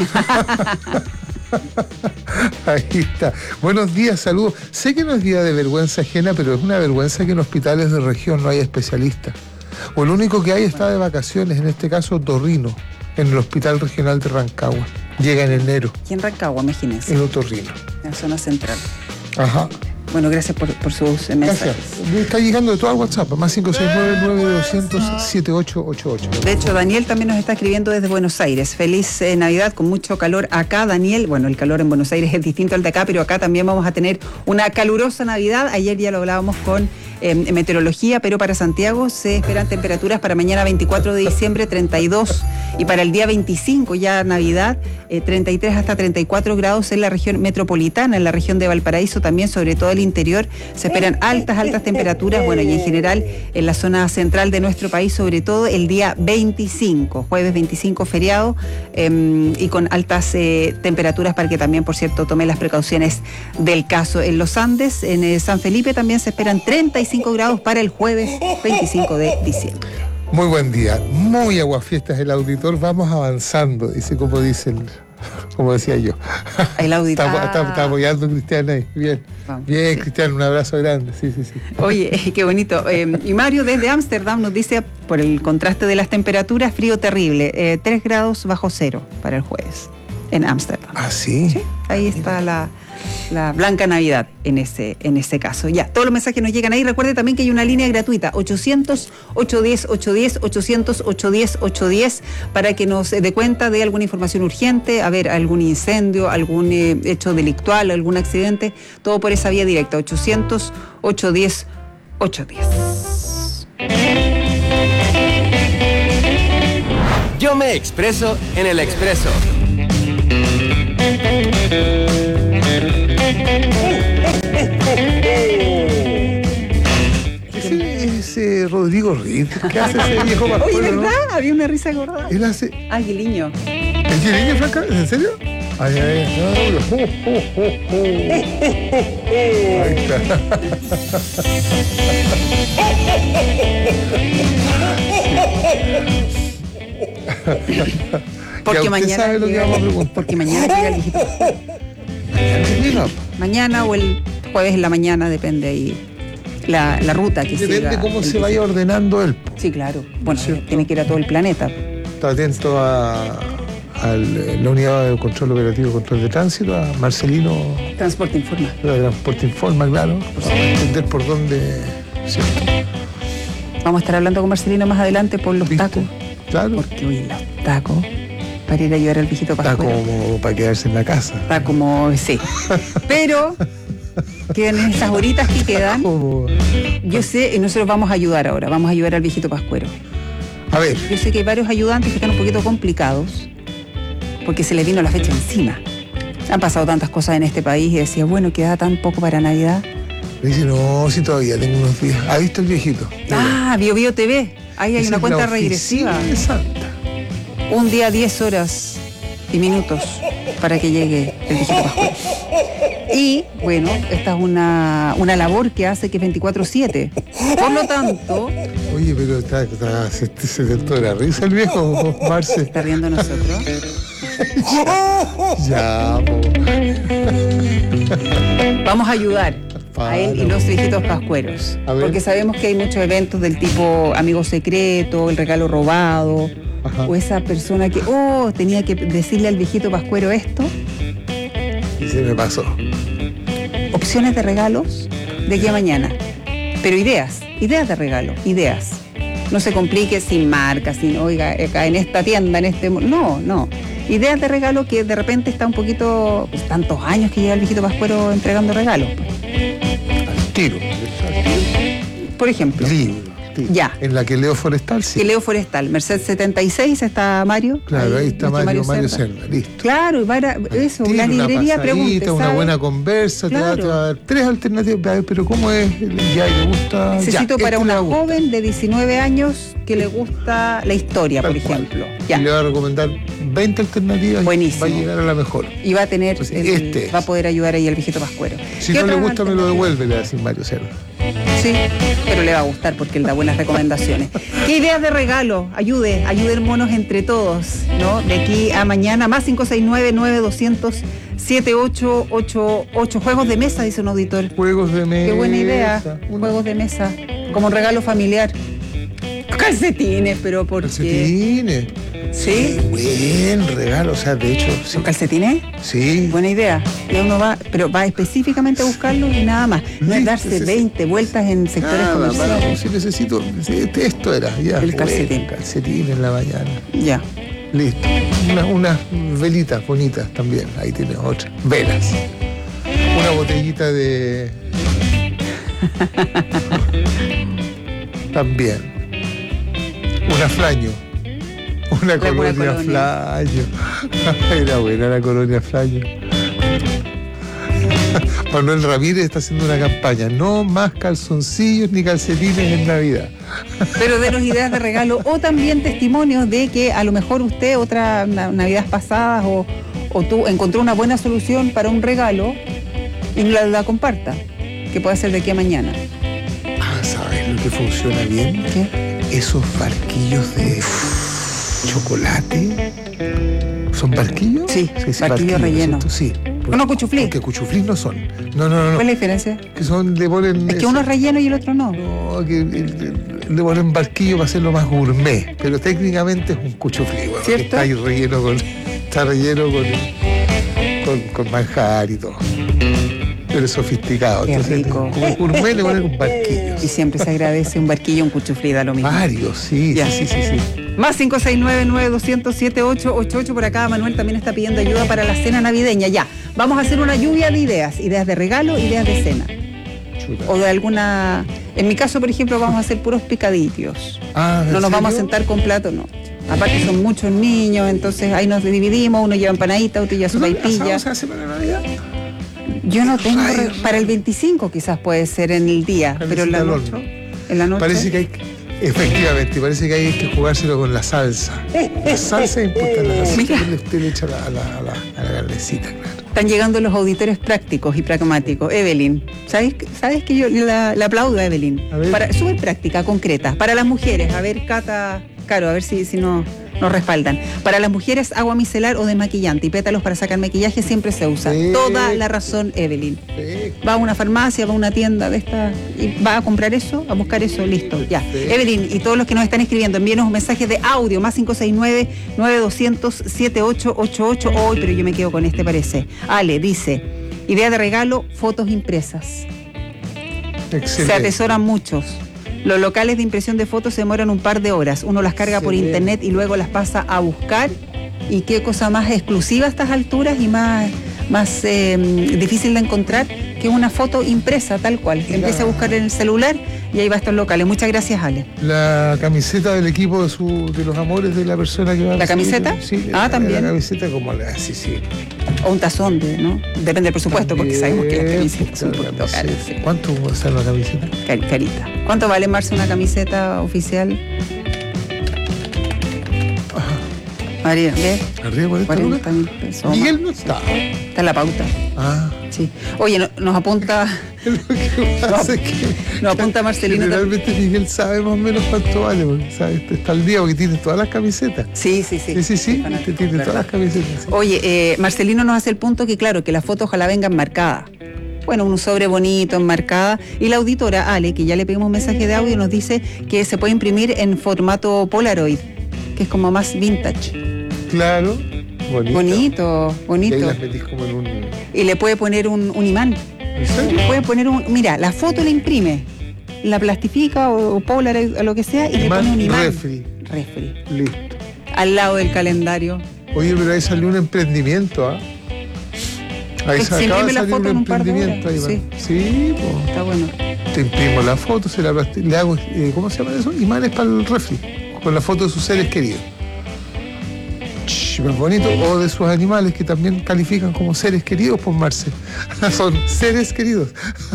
Ahí está. Buenos días, saludos. Sé que no es día de vergüenza ajena, pero es una vergüenza que en hospitales de región no haya especialistas. O el único que hay está de vacaciones, en este caso Otorrino, en el Hospital Regional de Rancagua. Llega en enero, Y en Rancagua, imagínense, el Otorrino. en la zona central. Ajá. Bueno, gracias por, por sus eh, mensajes. Gracias. Me está llegando de todo al WhatsApp, más cinco seis nueve, nueve dos cero cero, siete ocho ocho ocho. De hecho, Daniel también nos está escribiendo desde Buenos Aires. Feliz eh, Navidad con mucho calor acá, Daniel. Bueno, el calor en Buenos Aires es distinto al de acá, pero acá también vamos a tener una calurosa Navidad. Ayer ya lo hablábamos con eh, meteorología, pero para Santiago se esperan temperaturas para mañana veinticuatro de diciembre, treinta y dos, y para el día veinticinco, ya Navidad, eh, treinta y tres hasta treinta y cuatro grados en la región metropolitana, en la región de Valparaíso también, sobre todo el interior, se esperan altas, altas temperaturas, bueno, y en general en la zona central de nuestro país, sobre todo el día veinticinco, jueves veinticinco, feriado, eh, y con altas eh, temperaturas para que también, por cierto, tome las precauciones del caso. En los Andes, en eh, San Felipe, también se esperan treinta y cinco grados para el jueves veinticinco de diciembre. Muy buen día, muy aguafiestas el auditor, vamos avanzando, dice como dicen, como decía yo. El auditor. Está, está- está apoyando a Cristian ahí, bien. Vamos, Bien, sí. Cristian, un abrazo grande, sí, sí, sí. Oye, qué bonito. Eh, y Mario desde Ámsterdam nos dice, por el contraste de las temperaturas, frío terrible, eh, tres grados bajo cero para el jueves en Ámsterdam. ¿Ah, sí? Sí, ahí está la, la blanca Navidad en ese, en ese caso. Ya, todos los mensajes nos llegan ahí. Recuerde también que hay una línea gratuita, ochocientos, ochocientos diez, ochocientos diez, ochocientos, ochocientos diez, ochocientos diez, para que nos dé cuenta de alguna información urgente, a ver, algún incendio, algún eh, hecho delictual, algún accidente, todo por esa vía directa, ochocientos, ochocientos diez, ochocientos diez. Yo me expreso en el expreso. Ese es eh, Rodrigo Reed, ¿qué hace ese viejo Oye, pascuero, ¿verdad? no? Había una risa acordada. Él hace... Ah, Guiliño. ¿El Guiliño, Franca? ¿En serio? Ay, ay, ay. Ahí está. Porque mañana, sabe lo que vamos a preguntar. porque mañana llega el viejito Pascuero. Mañana o el jueves en la mañana, depende ahí la, la ruta que siga. Depende cómo el se vaya viejito. ordenando él. Sí, claro. Bueno, tiene que ir a todo el planeta. Está atento a, a la unidad de control operativo, control de tránsito, a Marcelino. Transporte Informa. La Transporte Informa, claro. Para entender por dónde. ¿Cierto? Vamos a estar hablando con Marcelino más adelante por los ¿Viste? tacos. Claro. Porque hoy los tacos, para ir a ayudar al viejito Está Pascuero. como para quedarse en la casa. Está como, sí. Pero quedan en esas horitas que quedan. Yo sé, y nosotros vamos a ayudar ahora, vamos a ayudar al viejito Pascuero. A ver. Yo sé que hay varios ayudantes que están un poquito complicados porque se les vino la fecha encima. Han pasado tantas cosas en este país y decía, bueno, queda tan poco para Navidad. Me dice, no, sí todavía tengo unos días. ¿Ha visto el viejito? Ah, Bio Bio T V. Ahí hay Esa una es cuenta la regresiva. oficina de Santa. Un día, diez horas y minutos para que llegue el viejito Pascuero. Y, bueno, esta es una, una labor que hace que es veinticuatro siete. Por lo tanto... Oye, pero está, está, se, se tentó de la risa el viejo, Marce. ¿Está riendo nosotros? Ya, po. Vamos a ayudar a él y los viejitos pascueros. Porque sabemos que hay muchos eventos del tipo amigo secreto, el regalo robado, Ajá. o esa persona que, oh, tenía que decirle al viejito pascuero esto. Y se me pasó. Opciones de regalos de aquí a mañana. Pero ideas, ideas de regalo, ideas. No se complique sin marcas, sin, oiga, acá en esta tienda, en este... No, no. Ideas de regalo que de repente está un poquito... Pues, tantos años que lleva el viejito pascuero entregando regalos. Al tiro. Por ejemplo. Libro. Ya. En la que Leo Forestal, sí. Que Leo Forestal. Merced setenta y seis está Mario. Claro, ahí, ahí está Mario, Mario Cerda. Cerda, listo. Claro, y para, eso, Tiene la librería una pregunta. pasadita, una buena conversa, te, va, te va a dar tres alternativas. A ver, pero ¿cómo es? Ya, ¿le gusta? Necesito ya, para este una le gusta. joven de diecinueve años que le gusta la historia, Tal por cual. ejemplo. Ya. Y le va a recomendar veinte alternativas. Buenísimo. Y va a llegar a la mejor. Y va a tener, Entonces, el- este va a poder ayudar ahí al viejito pascuero. Si ¿Qué no le otras gusta, me lo devuelve, le va a decir Mario Cerda. Sí, pero le va a gustar porque él da buenas recomendaciones. ¿Qué ideas de regalo? Ayude, ayudémonos entre todos, ¿no? De aquí a mañana, más cinco seis nueve, nueve dos cero cero, siete ocho ocho ocho. Juegos de mesa, dice un auditor. Juegos de mesa. Qué buena idea. Juegos de mesa. Como un regalo familiar. Calcetines, pero ¿por Calcetines. ¿Sí? Buen regalo, o sea, de hecho, sí. ¿Los calcetines? Sí. Buena idea. Y uno va, pero va específicamente a buscarlos y nada más. No es Listo, darse sí, veinte vueltas en sectores Nada, comerciales. para, si necesito, si esto era, ya. El calcetín. Buen calcetín en la mañana. Ya. Listo. Unas una velitas bonitas también. Ahí tienes otra. Velas. Una botellita de. También. Una flaño. Una Una colonia, colonia. flaño. Era buena la colonia flaño. Manuel Ramírez está haciendo una campaña. No más calzoncillos ni calcetines en Navidad. Pero denos ideas de regalo o también testimonios de que a lo mejor usted otras na- navidades pasadas o, o tú encontró una buena solución para un regalo y la, la comparta, que puede ser de aquí a mañana. Ah, ¿sabes lo que funciona bien? ¿Qué? Esos barquillos de chocolate. ¿Son barquillos? Sí, barquillos rellenos. ¿Cierto? Sí. ¿O no cuchuflí? Porque cuchuflís no son. No, no, no. no. ¿Cuál es la diferencia? Que son, le ponen. Es que uno es relleno y el otro no. No, que eh, le ponen barquillo para hacerlo más gourmet. Pero técnicamente es un cuchuflí, bueno, que ¿Cierto? está ahí relleno con. Está relleno con, con, con manjar y todo. Pero es sofisticado. Qué Entonces, rico. como gourmet le ponen un barquillo. Y siempre se agradece un barquillo, un cuchuflí, da lo mismo. Varios, sí, Ya. sí, sí, sí, sí. Más cinco seis nueve, nueve dos cero cero, siete ocho ocho ocho. Por acá Manuel también está pidiendo ayuda para la cena navideña. Ya, vamos a hacer una lluvia de ideas. Ideas de regalo, ideas de cena. Chuta. O de alguna... En mi caso, por ejemplo, vamos a hacer puros picadillos. Ah, ¿en No nos vamos a serio? sentar con plato, no. Aparte son muchos niños, entonces ahí nos dividimos. Uno lleva empanadita, otro lleva ¿No sopaipilla. se hace para Navidad? Yo no tengo... re- Para el veinticinco quizás puede ser en el día, pero en la al noche... horno. En la noche... Parece que hay que- efectivamente, parece que hay que jugárselo con la salsa. La salsa es importante. La salsa Mira. que usted le echa a la, a la, a la, a la tardecita, claro. Están llegando los auditores prácticos y pragmáticos. Evelyn, ¿sabes, sabes que yo la, la aplaudo a Evelyn? Para, súper práctica, concreta. Para las mujeres, a ver, Cata, Caro, a ver si, si no, nos respaldan. Para las mujeres, agua micelar o desmaquillante y pétalos para sacar maquillaje siempre se usa. Sí. Toda la razón, Evelyn. Sí. Va a una farmacia, va a una tienda de esta y va a comprar eso, a buscar eso, listo, ya. Sí. Evelyn, y todos los que nos están escribiendo, envíenos un mensaje de audio, más cinco seis nueve, nueve dos cero cero, siete ocho ocho ocho. Hoy, pero yo me quedo con este, parece. Ale, dice, idea de regalo, fotos impresas. Excelente. Se atesoran muchos. Los locales de impresión de fotos se demoran un par de horas. Uno las carga sí, por internet y luego las pasa a buscar. Y qué cosa más exclusiva a estas alturas y más, más eh, difícil de encontrar que una foto impresa tal cual. Se empieza a buscar en el celular y ahí va a estos locales. Muchas gracias, Ale. La camiseta del equipo de, su, de los amores de la persona que va a ¿La camiseta? Sí, ah, la, también. La camiseta como la, sí, sí. O un tazón, de, ¿no? Depende del presupuesto, también, porque sabemos que las camisetas son un poquito caras. Sí. ¿Cuánto sale una camiseta? Car carita. ¿Cuánto vale, Marce, una camiseta oficial? María, ¿qué? ¿Arriba por cuarenta mil pesos. Miguel no está. Está en la pauta. Ah. Sí. Oye, no, nos apunta. Lo que pasa es que nos apunta Marcelino. Realmente Miguel sabe más o menos cuánto vale, porque sabe, está al día porque tiene todas las camisetas. Sí, sí, sí. Sí, sí, sí. Este tiene ¿verdad? Todas las camisetas. Sí. Oye, eh, Marcelino nos hace el punto que, claro, que las fotos ojalá vengan marcadas. Bueno, un sobre bonito, enmarcada. Y la auditora Ale, que ya le pedimos un mensaje de audio, nos dice que se puede imprimir en formato Polaroid, que es como más vintage. Claro, bonito. Bonito, bonito. Y ahí las metís como en un... Y le puede poner un, un imán. ¿En serio? Puede poner un... Mira, la foto la imprime, la plastifica o, o Polaroid o lo que sea y imán, le pone un imán. Refri. Refri. Listo. Al lado del calendario. Oye, pero ahí salió un emprendimiento, ¿ah? ¿eh? Ahí se, se acaba de salir un emprendimiento ahí, sí, sí pues. Está bueno. Te imprimo la foto, se la le hago, eh, ¿cómo se llama eso? Imanes para el refri, con la foto de sus seres queridos. Más bonito, o de sus animales que también califican como seres queridos por Marce. Son seres queridos.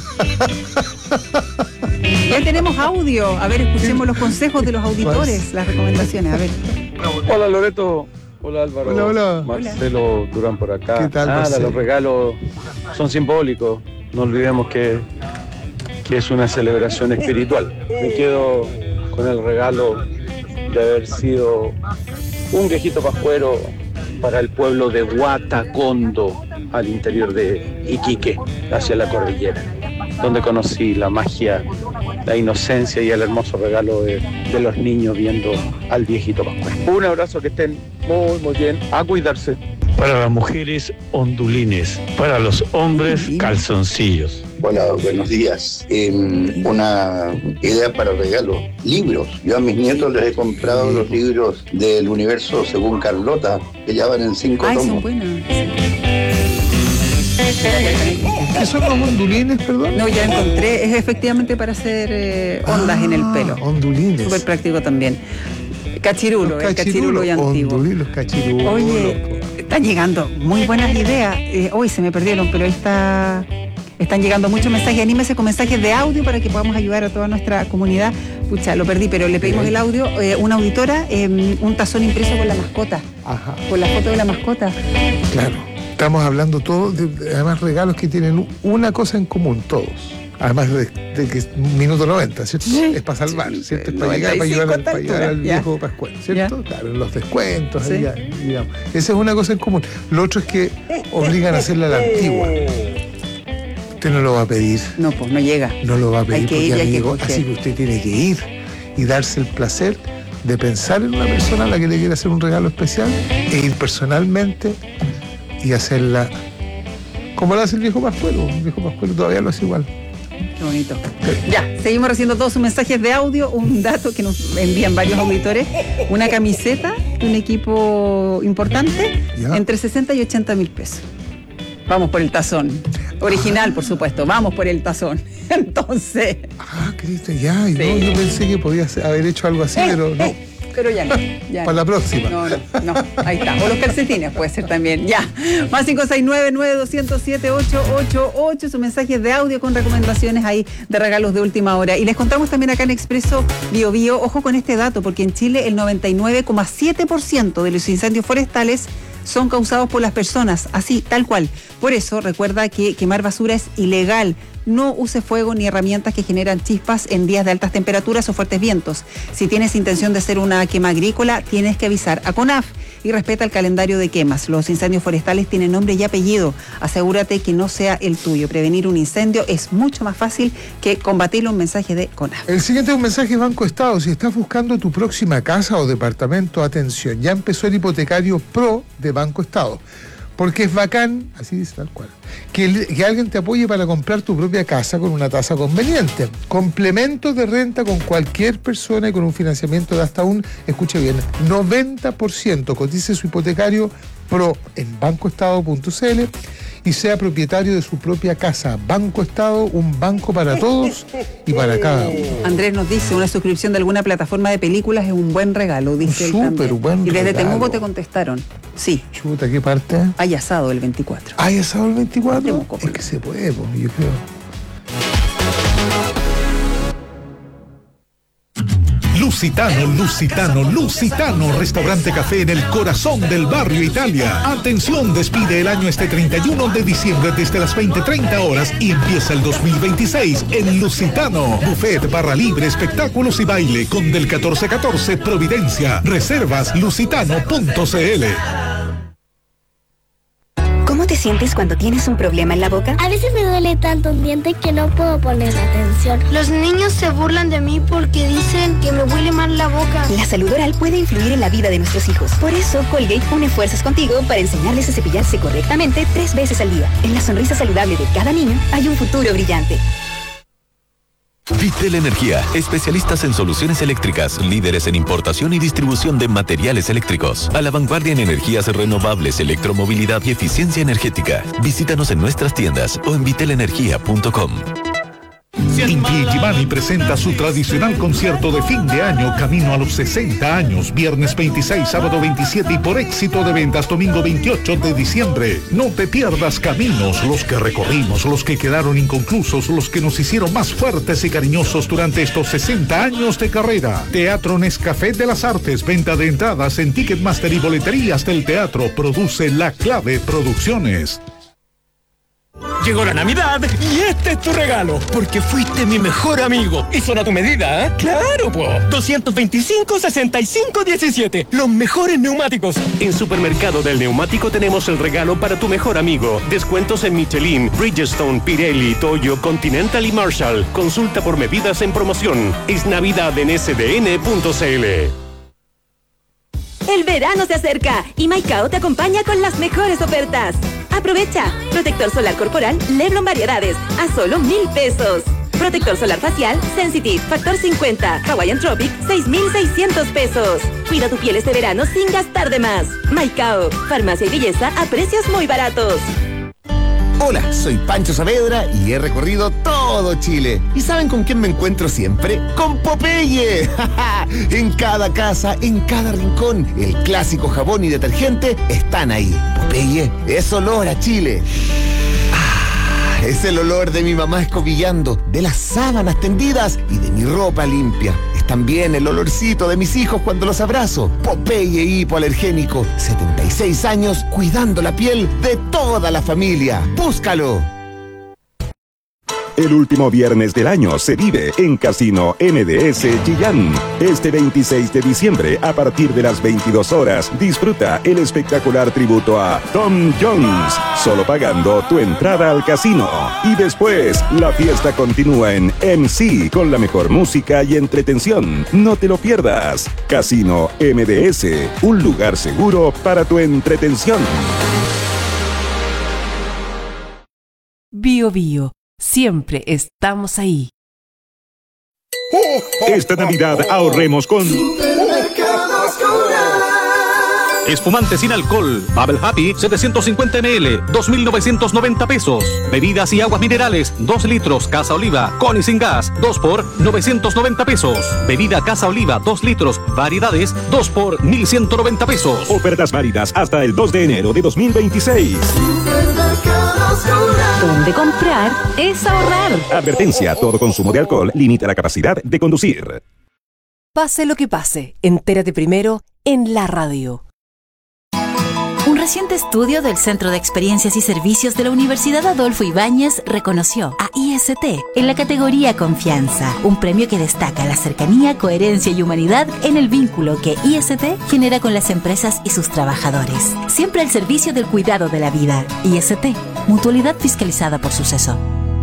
Ya tenemos audio. A ver, escuchemos los consejos de los auditores, las recomendaciones. A ver. Hola, Loreto. Hola, Álvaro. Hola, hola. Marcelo Durán por acá. ¿Qué tal, Nada, Marcelo? los regalos son simbólicos. No olvidemos que, que es una celebración espiritual. Me quedo con el regalo de haber sido un viejito pascuero para el pueblo de Huatacondo, al interior de Iquique, hacia la cordillera, donde conocí la magia, la inocencia y el hermoso regalo de, de los niños viendo al viejito pascuero. Un abrazo, que estén muy, muy bien, a cuidarse. Para las mujeres, ondulines. Para los hombres, calzoncillos. Hola, buenos días. Eh, una idea para regalo, libros. Yo a mis nietos les he comprado los libros del universo según Carlota, que ya van en cinco Ay, tomos. Son buenos. ¿Qué son los ondulines, perdón? No, ya encontré. Es efectivamente para hacer eh, ondas ah, en el pelo. Ondulines. Súper práctico también. Cachirulo, el cachirulo y antiguo. Ondulinos, cachirulos. Oye, están llegando muy buenas ideas. Eh, hoy se me perdieron, pero ahí está... Están llegando muchos mensajes. Anímese con mensajes de audio para que podamos ayudar a toda nuestra comunidad. Pucha, lo perdí, pero le pedimos el audio. Eh, una auditora, eh, un tazón impreso con la mascota. Ajá. Con la foto de la mascota. Claro. Estamos hablando todos de, de, además, regalos que tienen una cosa en común, todos. Además de, de que es minuto noventa, ¿cierto? Sí. Es para salvar, ¿cierto? Es para llegar, para ayudar, al, para ayudar al viejo Pascual, ¿cierto? Ya. Claro, los descuentos, sí. Allá, digamos. Esa es una cosa en común. Lo otro es que obligan a hacerla a la antigua. Usted no lo va a pedir. No, pues no llega. No lo va a pedir hay que porque ir, ya hay llegó. Que así que usted tiene que ir y darse el placer de pensar en una persona a la que le quiere hacer un regalo especial e ir personalmente y hacerla como lo hace el viejo Pascuero. El viejo Pascuero todavía lo hace igual. Qué bonito. Ya, seguimos recibiendo todos sus mensajes de audio. Un dato que nos envían varios auditores. Una camiseta de un equipo importante, ¿ya? Entre sesenta y ochenta mil pesos. Vamos por el tazón. Original, por supuesto. Vamos por el tazón. Entonces... Ah, Cristo, ya. Sí. No, yo pensé que podía haber hecho algo así, eh, pero no. Eh, pero ya no. Ya para no. la próxima. No, no, no. Ahí está. O los calcetines puede ser también. Ya. Más cinco seis nueve, nueve dos cero cero, siete ocho ocho ocho. Sus mensajes de audio con recomendaciones ahí de regalos de última hora. Y les contamos también acá en Expreso Bio Bio. Ojo con este dato, porque en Chile el noventa y nueve coma siete por ciento de los incendios forestales son causados por las personas, así, tal cual. Por eso, recuerda que quemar basura es ilegal. No use fuego ni herramientas que generan chispas en días de altas temperaturas o fuertes vientos. Si tienes intención de hacer una quema agrícola, tienes que avisar a CONAF y respeta el calendario de quemas. Los incendios forestales tienen nombre y apellido. Asegúrate que no sea el tuyo. Prevenir un incendio es mucho más fácil que combatirlo. Un mensaje de CONAF. El siguiente es un mensaje de Banco Estado. Si estás buscando tu próxima casa o departamento, atención, ya empezó el hipotecario Pro de Banco Estado. Porque es bacán, así dice tal cual, que, que alguien te apoye para comprar tu propia casa con una tasa conveniente. Complementos de renta con cualquier persona y con un financiamiento de hasta un, escuche bien, noventa por ciento. Cotice su hipotecario Pro en banco estado punto c l y sea propietario de su propia casa. Banco Estado, un banco para todos y para cada uno. Andrés nos dice, una suscripción de alguna plataforma de películas es un buen regalo, dice él también. Súper buen Y desde regalo. Temuco te contestaron, sí. Chuta, ¿qué parte? Hay asado el veinticuatro. ¿Hay asado el veinticuatro? Es que se puede, pues, yo creo. Lusitano, Lusitano, Lusitano, restaurante café en el corazón del barrio Italia. Atención, despide el año este treinta y uno de diciembre desde las veinte treinta horas y empieza el dos mil veintiséis en Lusitano. Buffet, barra libre, espectáculos y baile con del catorce catorce Providencia. Reservas lusitano punto c l. ¿Cómo te sientes cuando tienes un problema en la boca? A veces me duele tanto un diente que no puedo poner atención. Los niños se burlan de mí porque dicen que me huele mal la boca. La salud oral puede influir en la vida de nuestros hijos. Por eso, Colgate une fuerzas contigo para enseñarles a cepillarse correctamente tres veces al día. En la sonrisa saludable de cada niño hay un futuro brillante. Vitel Energía, especialistas en soluciones eléctricas, líderes en importación y distribución de materiales eléctricos, a la vanguardia en energías renovables, electromovilidad y eficiencia energética. Visítanos en nuestras tiendas o en vitel energía punto com. Inti Illimani presenta su tradicional concierto de fin de año camino a los sesenta años, viernes veintiséis, sábado veintisiete y por éxito de ventas domingo veintiocho de diciembre. No te pierdas Caminos, los que recorrimos, los que quedaron inconclusos, los que nos hicieron más fuertes y cariñosos durante estos sesenta años de carrera. Teatro Nescafé de las Artes, venta de entradas en Ticketmaster y boleterías del teatro. Produce La Clave Producciones. Llegó la Navidad y este es tu regalo, porque fuiste mi mejor amigo. Y son a tu medida, ¿eh? ¡Claro, po! doscientos veinticinco, sesenta y cinco, diecisiete. Los mejores neumáticos. En Supermercado del Neumático tenemos el regalo para tu mejor amigo. Descuentos en Michelin, Bridgestone, Pirelli, Toyo, Continental y Marshall. Consulta por medidas en promoción. Es Navidad en s d n punto c l. El verano se acerca y Maicao te acompaña con las mejores ofertas. Aprovecha. Protector solar corporal Leblon Variedades a solo mil pesos. Protector solar facial Sensitive Factor cincuenta Hawaiian Tropic seis mil seiscientos pesos. Cuida tu piel este verano sin gastar de más. Maicao, farmacia y belleza a precios muy baratos. Hola, soy Pancho Saavedra y he recorrido todo Chile. ¿Y saben con quién me encuentro siempre? ¡Con Popeye! En cada casa, en cada rincón, el clásico jabón y detergente están ahí. Popeye es olor a Chile. Ah, es el olor de mi mamá escobillando, de las sábanas tendidas y de mi ropa limpia. Es también el olorcito de mis hijos cuando los abrazo. Popeye hipoalergénico, setenta y seis años cuidando la piel de toda la familia. ¡Búscalo! El último viernes del año se vive en Casino M D S Chillán. Este veintiséis de diciembre, a partir de las veintidós horas, disfruta el espectacular tributo a Tom Jones, solo pagando tu entrada al casino. Y después, la fiesta continúa en M C con la mejor música y entretención. No te lo pierdas. Casino M D S, un lugar seguro para tu entretención. Bio Bio. Siempre estamos ahí. Esta Navidad ahorremos con Espumante sin alcohol, Bubble Happy, setecientos cincuenta mililitros, dos mil novecientos noventa pesos. Bebidas y aguas minerales, dos litros, Casa Oliva, con y sin gas, dos por novecientos noventa pesos. Bebida Casa Oliva, dos litros, variedades, dos por mil ciento noventa pesos. Ofertas válidas hasta el dos de enero de dos mil veintiséis. Donde comprar es ahorrar. Advertencia, todo consumo de alcohol limita la capacidad de conducir. Pase lo que pase, entérate primero en la radio. Un reciente estudio del Centro de Experiencias y Servicios de la Universidad Adolfo Ibáñez reconoció a I S T en la categoría Confianza, un premio que destaca la cercanía, coherencia y humanidad en el vínculo que I S T genera con las empresas y sus trabajadores. Siempre al servicio del cuidado de la vida. I S T, mutualidad fiscalizada por Suceso.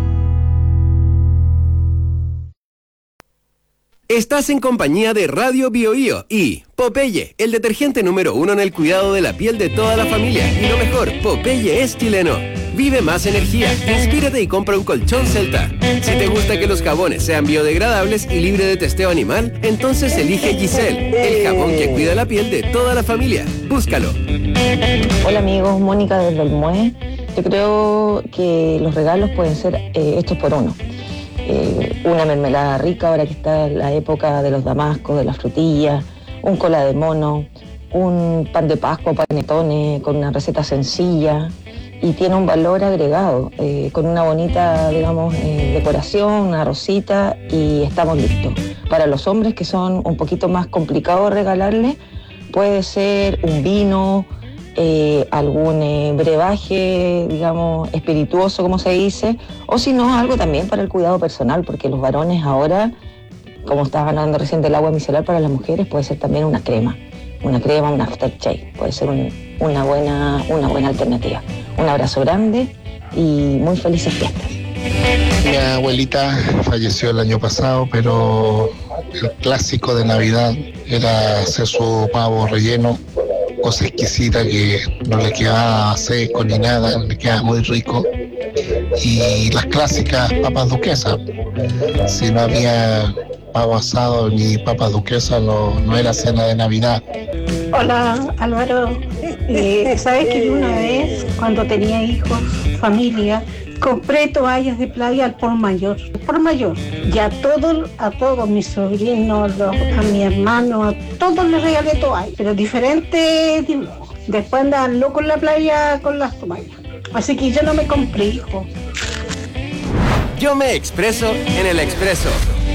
Estás en compañía de Radio Bioío y Popeye, el detergente número uno en el cuidado de la piel de toda la familia. Y lo mejor, Popeye es chileno. Vive más energía, inspírate y compra un colchón Celta. Si te gusta que los jabones sean biodegradables y libre de testeo animal, entonces elige Giselle, el jabón que cuida la piel de toda la familia. Búscalo. Hola amigos, Mónica desde el Mue. Yo creo que los regalos pueden ser eh, estos por uno. Eh, una mermelada rica ahora que está la época de los damascos, de las frutillas, un cola de mono, un pan de Pascua, panetones, con una receta sencilla y tiene un valor agregado, eh, con una bonita, digamos, eh, decoración, una rosita y estamos listos. Para los hombres que son un poquito más complicados regalarles, puede ser un vino, Eh, algún eh, brebaje, digamos, espirituoso, como se dice, o si no, algo también para el cuidado personal, porque los varones ahora, como estaba hablando recién del agua micelar para las mujeres, puede ser también una crema, una crema, un aftershave, puede ser un, una, buena, una buena alternativa. Un abrazo grande y muy felices fiestas. Mi abuelita falleció el año pasado, pero el clásico de Navidad era hacer su pavo relleno, cosa exquisita que no le quedaba seco ni nada, le quedaba muy rico. Y las clásicas papas duquesas. Si no había pavo asado ni papas duquesas, no, no era cena de Navidad. Hola Álvaro, eh, sabes que yo una vez cuando tenía hijos, familia, compré toallas de playa al por mayor, por mayor, y a todos, a todos mis sobrinos, los, a mi hermano, a todos les regalé toallas, pero diferentes dibujos. Después andaban locos en la playa con las toallas, así que yo no me compré hijos. Yo me expreso en el expreso.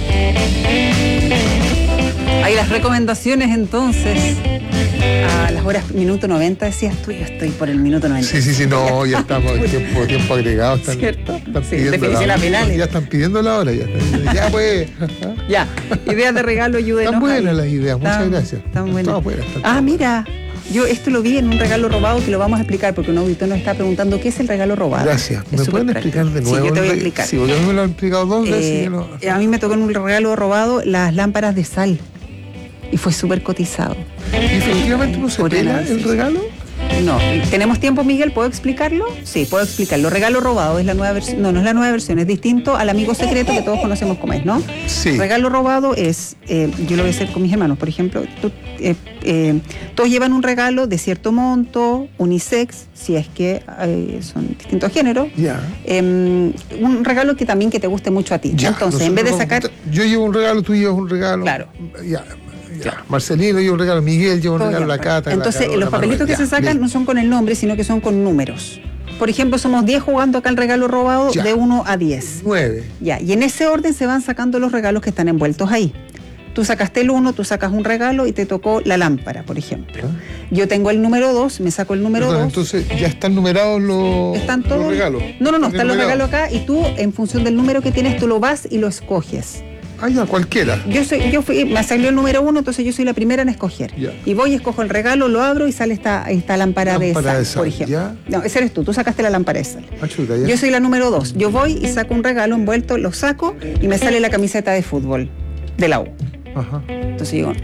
Ahí las recomendaciones entonces. A las horas, minuto noventa decías tú, yo estoy por el minuto noventa. Sí, sí, sí, no, ya estamos en tiempo, tiempo agregado. Están, ¿cierto? Están Sí, pidiendo la hora. penales. Ya están pidiendo la hora, ya, están, ya pues. Ya, ideas de regalo, ayúdenos. Están buenas las ideas, muchas Están- gracias. Están buenas. Están buenas, están Ah, mira, yo esto lo vi en un regalo robado que lo vamos a explicar porque un auditor nos está preguntando qué es el regalo robado. Gracias. Es ¿Me súper pueden práctico. explicar de nuevo? Sí, yo te voy a el re- explicar. Sí, porque a mí me lo han explicado dos veces. Eh, y no- a mí me tocó en un regalo robado las lámparas de sal y fue súper cotizado. ¿Y efectivamente no se pela el regalo? No. ¿Tenemos tiempo, Miguel? ¿Puedo explicarlo? Sí, puedo explicarlo. Regalo robado es la nueva versión. No, no es la nueva versión, es distinto al amigo secreto que todos conocemos como es, ¿no? Sí. Regalo robado es, eh, yo lo voy a hacer con mis hermanos, por ejemplo, tú, eh, eh, todos llevan un regalo de cierto monto, unisex, si es que eh, son distintos géneros. Ya. Eh, un regalo que también que te guste mucho a ti. Ya, Entonces, en vez de sacar... Yo llevo un regalo, tú llevas un regalo. Claro. Ya, ya. Marcelino lleva un regalo, Miguel lleva un Todo regalo, ya. la Cata. la Entonces, Carola, los papelitos Manuel. que se Ya, sacan bien. no son con el nombre, sino que son con números. Por ejemplo, somos diez jugando acá el regalo robado Ya. de uno a diez. nueve. Ya, y en ese orden se van sacando los regalos que están envueltos ahí. Tú sacaste el uno, tú sacas un regalo y te tocó la lámpara, por ejemplo. Yo tengo el número dos, me saco el número Perdón, dos. entonces ya están numerados los, Están todos. los regalos. No, no, no, Están están los numerados. regalos acá y tú, en función del número que tienes, tú lo vas y lo escoges. Ah, ya, cualquiera. Yo soy, yo fui, me salió el número uno, entonces yo soy la primera en escoger. Ya. Y voy, escojo el regalo, lo abro y sale esta, esta lámpara, de, Lámpara sal, de sal, por ejemplo. ya. No, ese eres tú, tú sacaste la lámpara de sal. Ah, chuta, ya. Yo soy la número dos. Yo voy y saco un regalo envuelto, lo saco y me sale la camiseta de fútbol de la U. Ajá. Entonces digo,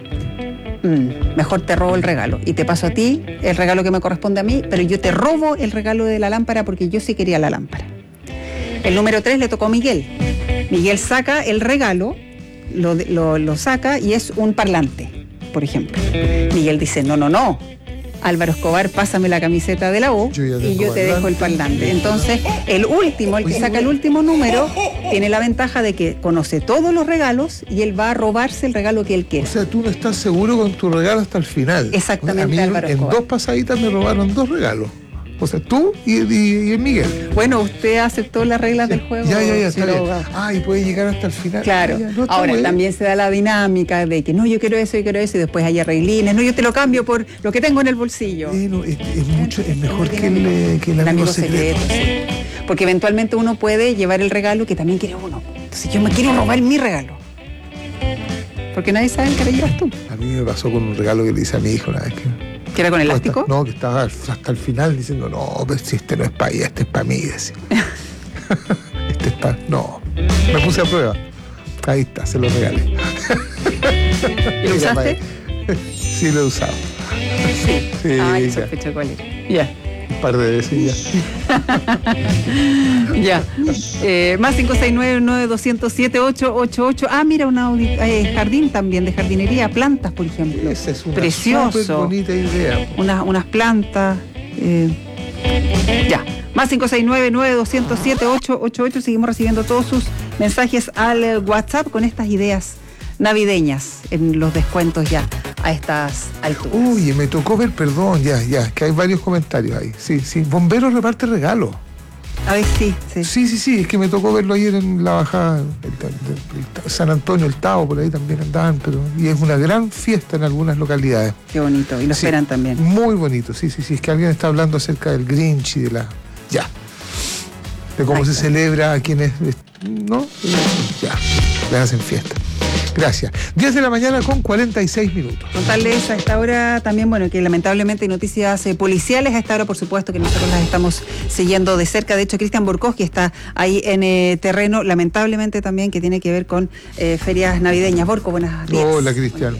mm, mejor te robo el regalo y te paso a ti el regalo que me corresponde a mí, pero yo te robo el regalo de la lámpara porque yo sí quería la lámpara. El número tres le tocó a Miguel. Miguel saca el regalo, lo, lo, lo saca y es un parlante, por ejemplo. Miguel dice, no, no, no. Álvaro Escobar, pásame la camiseta de la U Yo ya y tengo yo te dejo el parlante. Entonces, el último, el que Oye, saca el último número, tiene la ventaja de que conoce todos los regalos y él va a robarse el regalo que él quiere. O sea, tú no estás seguro con tu regalo hasta el final. Exactamente, A mí Álvaro en Escobar. dos pasaditas me robaron dos regalos. O sea, tú y, y, y el Miguel. Bueno, usted aceptó las reglas ya, del juego. Ya, ya, ya, está bien. abogado. Ah, y puede llegar hasta el final. Claro. Ah, ya, no, Ahora, bien. también se da la dinámica de que no, yo quiero eso, yo quiero eso, y después hay arreglines. No, yo te lo cambio por lo que tengo en el bolsillo. Bueno, es, es mucho, es mejor que el, eh, que el El amigo amigo secreto. secreto, sí. Porque eventualmente uno puede llevar el regalo que también quiere uno. Entonces yo me quiero robar mi regalo. Porque nadie sabe el que le llevas tú. A mí me pasó con un regalo que le hice a mi hijo una vez. Que, ¿Que era con no, elástico? hasta, no, que estaba hasta el final diciendo, no, pero si este no es para ella, este es para mí. Decía. Este es para... No, me puse a prueba. Ahí está, se lo regalé. ¿Y lo usaste? Sí, lo he usado. Sí. Sí, Ah, yo ya. sospecho cuál era. Ya. Un par de veces ya. Ya. Eh, más cinco seis nueve, nueve dos cero cero, siete ocho ocho ocho. Ah, mira, un eh, jardín también, de jardinería, plantas, por ejemplo. Esa es una Precioso. súper bonita idea. Unas, unas plantas. Eh. Ya. Más cinco seis nueve, nueve dos cero cero, siete ocho ocho ocho. Seguimos recibiendo todos sus mensajes al eh, WhatsApp con estas ideas navideñas en los descuentos ya a estas alturas. Uy, me tocó ver, perdón, ya, ya, que hay varios comentarios ahí. Sí, sí, Bomberos reparte regalos. A ver, sí, sí. Sí, sí, sí, es que me tocó verlo ayer en la bajada el, el, el, San Antonio, el Tao, por ahí también andaban, pero y es una gran fiesta en algunas localidades. Qué bonito, y lo Sí, esperan también. Muy bonito, sí, sí, sí, es que alguien está hablando acerca del Grinch y de la... Ya. De cómo Ahí se está. celebra a quienes... ¿No? Ya, le hacen fiesta. Gracias. diez de la mañana con cuarenta y seis minutos. Contarles a esta hora también, bueno, que lamentablemente hay noticias eh, policiales a esta hora, por supuesto, que nosotros las estamos siguiendo de cerca. De hecho, Cristian Borkowski está ahí en eh, terreno, lamentablemente también, que tiene que ver con eh, ferias navideñas. Borco, buenas días. Hola, Cristian.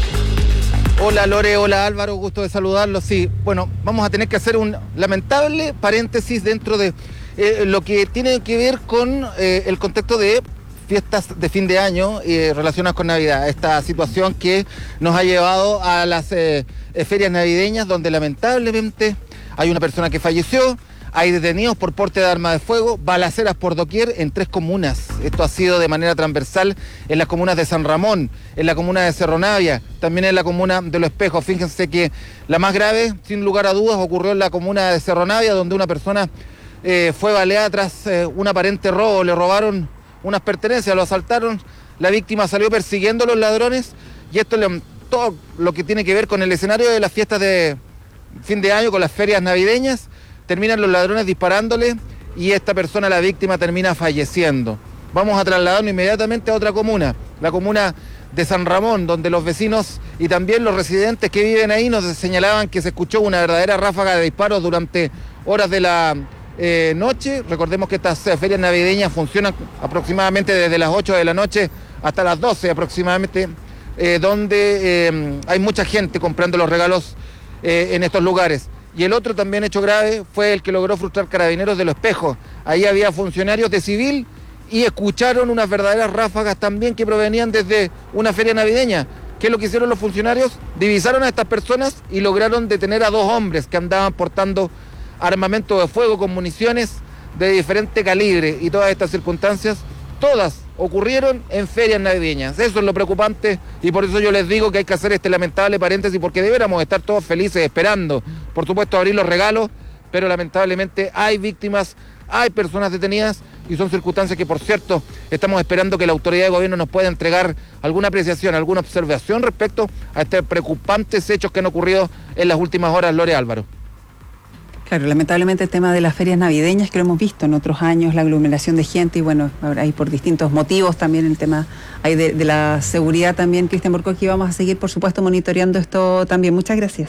Hola Lore, hola Álvaro, gusto de saludarlos. Sí, bueno, vamos a tener que hacer un lamentable paréntesis dentro de eh, lo que tiene que ver con eh, el contexto de fiestas de fin de año eh, relacionadas con Navidad. Esta situación que nos ha llevado a las eh, eh, ferias navideñas donde lamentablemente hay una persona que falleció, hay detenidos por porte de arma de fuego, balaceras por doquier en tres comunas. Esto ha sido de manera transversal en las comunas de San Ramón, en la comuna de Cerro Navia, también en la comuna de Los Espejos. Fíjense que la más grave, sin lugar a dudas, ocurrió en la comuna de Cerro Navia, donde una persona eh, fue baleada tras eh, un aparente robo. Le robaron unas pertenencias, lo asaltaron, la víctima salió persiguiendo a los ladrones y esto le, todo lo que tiene que ver con el escenario de las fiestas de fin de año, con las ferias navideñas, terminan los ladrones disparándole y esta persona, la víctima, termina falleciendo. Vamos a trasladarnos inmediatamente a otra comuna, la comuna de San Ramón, donde los vecinos y también los residentes que viven ahí nos señalaban que se escuchó una verdadera ráfaga de disparos durante horas de la Eh, noche. Recordemos que estas eh, ferias navideñas funcionan aproximadamente desde las ocho de la noche hasta las doce aproximadamente, eh, donde eh, hay mucha gente comprando los regalos eh, en estos lugares. Y el otro también hecho grave fue el que logró frustrar Carabineros de Los Espejos. Ahí había funcionarios de civil y escucharon unas verdaderas ráfagas también que provenían desde una feria navideña. ¿Qué es lo que hicieron los funcionarios? Divisaron a estas personas y lograron detener a dos hombres que andaban portando armamento de fuego con municiones de diferente calibre, y todas estas circunstancias, todas ocurrieron en ferias navideñas. Eso es lo preocupante y por eso yo les digo que hay que hacer este lamentable paréntesis, porque deberíamos estar todos felices esperando, por supuesto, abrir los regalos, pero lamentablemente hay víctimas, hay personas detenidas y son circunstancias que, por cierto, estamos esperando que la autoridad de gobierno nos pueda entregar alguna apreciación, alguna observación respecto a estos preocupantes hechos que han ocurrido en las últimas horas. Lore, Álvaro. Claro, lamentablemente el tema de las ferias navideñas que lo hemos visto en otros años, la aglomeración de gente y bueno, ahora hay por distintos motivos también el tema hay de, de la seguridad también. Cristian Borkowski, vamos a seguir por supuesto monitoreando esto también. Muchas gracias.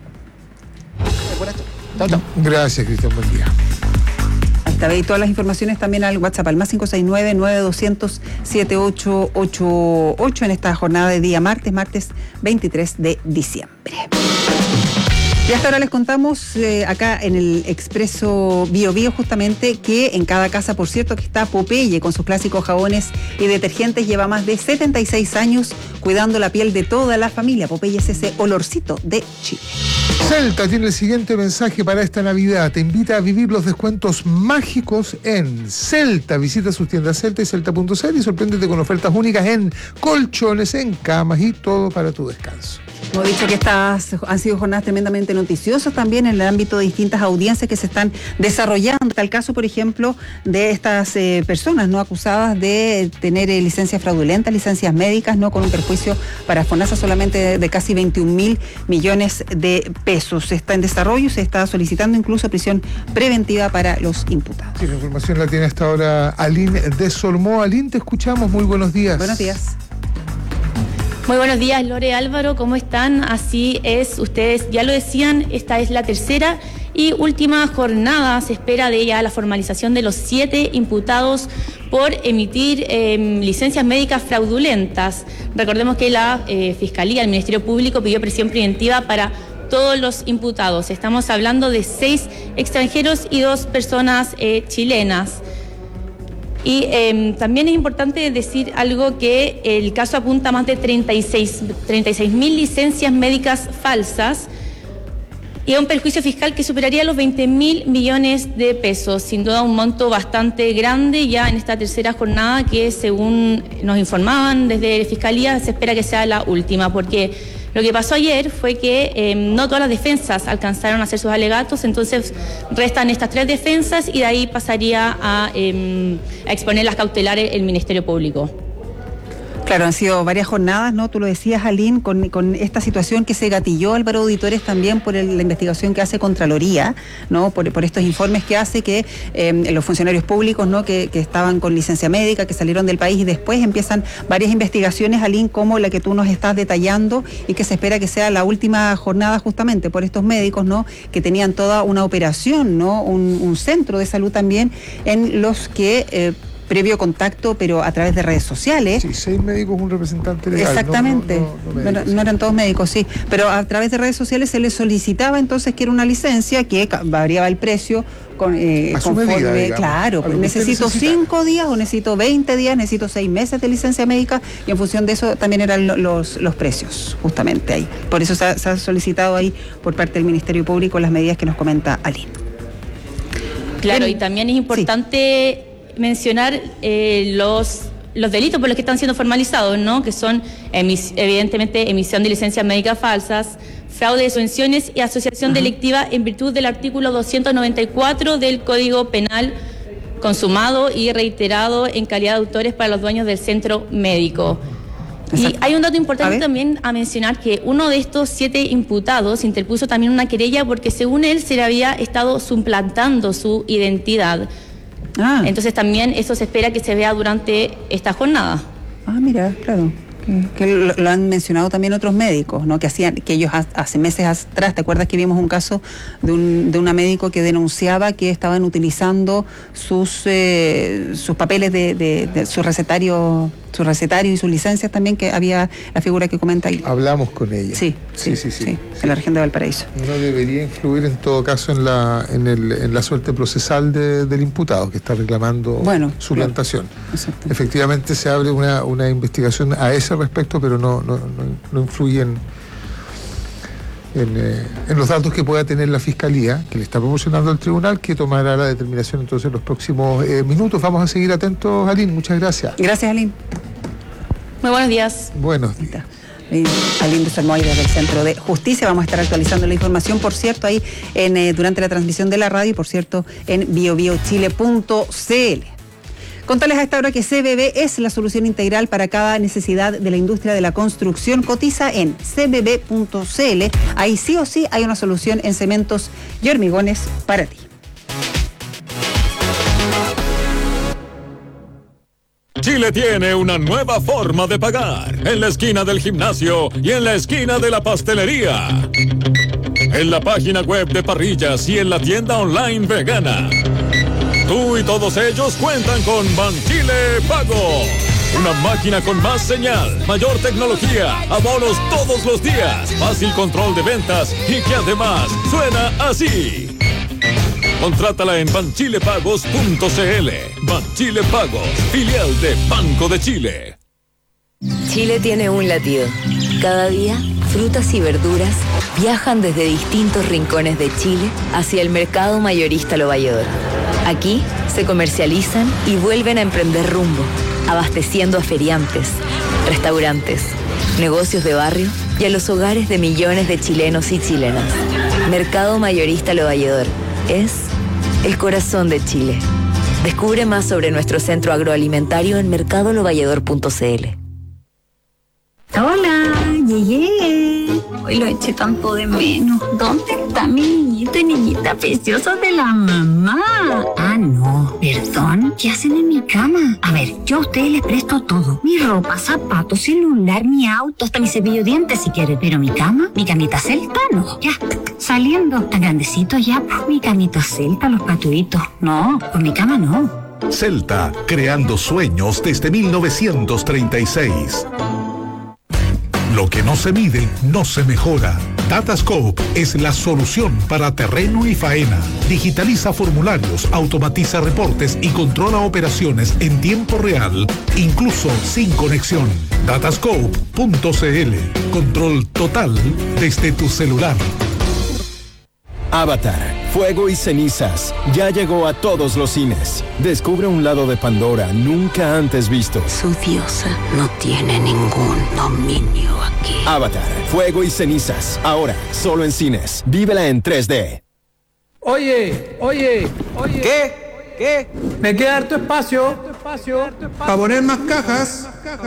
Chao, chao. Gracias, Cristian, buen día. Ahí está, veis todas las informaciones también al WhatsApp, al más cinco seis nueve, nueve dos cero cero, siete ocho ocho ocho en esta jornada de día martes, martes veintitrés de diciembre. Y hasta ahora les contamos eh, acá en el Expreso Bio Bio justamente que en cada casa, por cierto, que está Popeye con sus clásicos jabones y detergentes, lleva más de setenta y seis años cuidando la piel de toda la familia. Popeye es ese olorcito de Chile. Celta tiene el siguiente mensaje para esta Navidad. Te invita a vivir los descuentos mágicos en Celta. Visita sus tiendas Celta y Celta punto c l y sorpréndete con ofertas únicas en colchones, en camas y todo para tu descanso. Hemos dicho que estas han sido jornadas tremendamente noticiosas también en el ámbito de distintas audiencias que se están desarrollando. Está el caso, por ejemplo, de estas eh, personas no acusadas de tener eh, licencias fraudulentas, licencias médicas, no con un perjuicio para FONASA solamente de, de casi veintiún mil millones de pesos. Está en desarrollo, se está solicitando incluso prisión preventiva para los imputados. Sí, la información la tiene hasta ahora Aline de Solmó. Aline, te escuchamos. Muy buenos días. Buenos días. Muy buenos días, Lore, Álvaro, ¿cómo están? Así es, ustedes ya lo decían, esta es la tercera y última jornada, se espera de ella la formalización de los siete imputados por emitir eh, licencias médicas fraudulentas. Recordemos que la eh, Fiscalía, el Ministerio Público pidió prisión preventiva para todos los imputados. Estamos hablando de seis extranjeros y dos personas eh, chilenas. Y eh, también es importante decir algo que el caso apunta a más de treinta y seis mil licencias médicas falsas y a un perjuicio fiscal que superaría los veinte mil millones de pesos. Sin duda un monto bastante grande ya en esta tercera jornada que, según nos informaban desde la Fiscalía, se espera que sea la última, porque lo que pasó ayer fue que eh, no todas las defensas alcanzaron a hacer sus alegatos, entonces restan estas tres defensas y de ahí pasaría a, eh, a exponer las cautelares el Ministerio Público. Claro, han sido varias jornadas, ¿no? Tú lo decías, Aline, con, con esta situación que se gatilló Álvaro Auditores también por el, la investigación que hace Contraloría, ¿no? Por, por estos informes que hace que eh, los funcionarios públicos, ¿no? Que, que estaban con licencia médica, que salieron del país y después empiezan varias investigaciones, Aline, como la que tú nos estás detallando y que se espera que sea la última jornada justamente por estos médicos, ¿no? Que tenían toda una operación, ¿no? Un, un centro de salud también en los que... Eh, previo contacto, pero a través de redes sociales. Sí, seis médicos, un representante legal. Exactamente, no, no, no, no, médicos, no, no eran todos médicos, sí, pero a través de redes sociales se les solicitaba entonces que era una licencia que variaba el precio con, eh, a su conforme, medida, digamos, claro, pues necesito cinco días o necesito veinte días, necesito seis meses de licencia médica y en función de eso también eran los, los precios, justamente ahí. Por eso se ha, se ha solicitado ahí por parte del Ministerio Público las medidas que nos comenta Aline. Claro, y también es importante... Sí. mencionar eh, los, los delitos por los que están siendo formalizados, ¿no? Que son emis, evidentemente emisión de licencias médicas falsas, fraude de subvenciones y asociación Ajá. delictiva en virtud del artículo doscientos noventa y cuatro del Código Penal, consumado y reiterado en calidad de autores para los dueños del centro médico. Exacto. Y hay un dato importante a también a mencionar, que uno de estos siete imputados interpuso también una querella porque según él se le había estado suplantando su identidad. Ah. Entonces también eso se espera que se vea durante esta jornada. Ah, mira, claro. Que, que lo, lo han mencionado también otros médicos, ¿no? Que hacían, que ellos hace meses atrás, ¿te acuerdas que vimos un caso de un de una médico que denunciaba que estaban utilizando sus eh, sus papeles de, de, de su recetario, su recetario y sus licencias también, que había la figura que comenta ahí? Hablamos con ella. Sí, sí, sí, sí, sí, sí, en la región de Valparaíso. No debería influir en todo caso en la en el en la suerte procesal de, del imputado que está reclamando bueno, suplantación. Claro. Efectivamente se abre una, una investigación a ese respecto, pero no, no, no, no influye en, en, eh, en los datos que pueda tener la Fiscalía, que le está proporcionando al tribunal, que tomará la determinación entonces en los próximos eh, minutos. Vamos a seguir atentos, Aline. Muchas gracias. Gracias, Aline. Muy buenos días. Buenos días. Aline de Solmó del Centro de Justicia. Vamos a estar actualizando la información, por cierto, ahí en, eh, durante la transmisión de la radio y, por cierto, en bio bio chile punto c l. Contarles a esta hora que C B B es la solución integral para cada necesidad de la industria de la construcción. Cotiza en c b b punto c l. Ahí sí o sí hay una solución en cementos y hormigones para ti. Chile tiene una nueva forma de pagar, en la esquina del gimnasio y en la esquina de la pastelería, en la página web de Parrillas y en la tienda online vegana. Tú y todos ellos cuentan con Banchile Pago. Una máquina con más señal, mayor tecnología, abonos todos los días, fácil control de ventas y que además suena así. Contrátala en banchile pagos punto c l. Banchile Pagos, filial de Banco de Chile. Chile tiene un latido. Cada día, frutas y verduras viajan desde distintos rincones de Chile hacia el mercado mayorista Lo Valledor. Aquí se comercializan y vuelven a emprender rumbo, abasteciendo a feriantes, restaurantes, negocios de barrio y a los hogares de millones de chilenos y chilenas. Mercado Mayorista Lo Valledor es el corazón de Chile. Descubre más sobre nuestro centro agroalimentario en mercado lo valledor punto c l. Hola, llegué. Hoy lo eché tanto de menos. ¿Dónde está mi niñito y niñita preciosa de la mamá? Ah, no, perdón. ¿Qué hacen en mi cama? A ver, yo a ustedes les presto todo. Mi ropa, zapatos, celular, mi auto, hasta mi cepillo de dientes si quieren. Pero mi cama, mi camita celta, no. Ya, saliendo. Tan grandecito ya, pues mi camita celta, los patuitos. No, con mi cama no. Celta, creando sueños desde mil novecientos treinta y seis. Lo que no se mide, no se mejora. Datascope es la solución para terreno y faena. Digitaliza formularios, automatiza reportes y controla operaciones en tiempo real, incluso sin conexión. datascope punto c l. Control total desde tu celular. Avatar, Fuego y Cenizas, ya llegó a todos los cines. Descubre un lado de Pandora nunca antes visto. Su diosa no tiene ningún dominio aquí. Avatar, Fuego y Cenizas, ahora solo en cines. Vívela en tres D. Oye, oye, oye. ¿Qué? ¿Qué? Me queda harto espacio, espacio, para poner más cajas.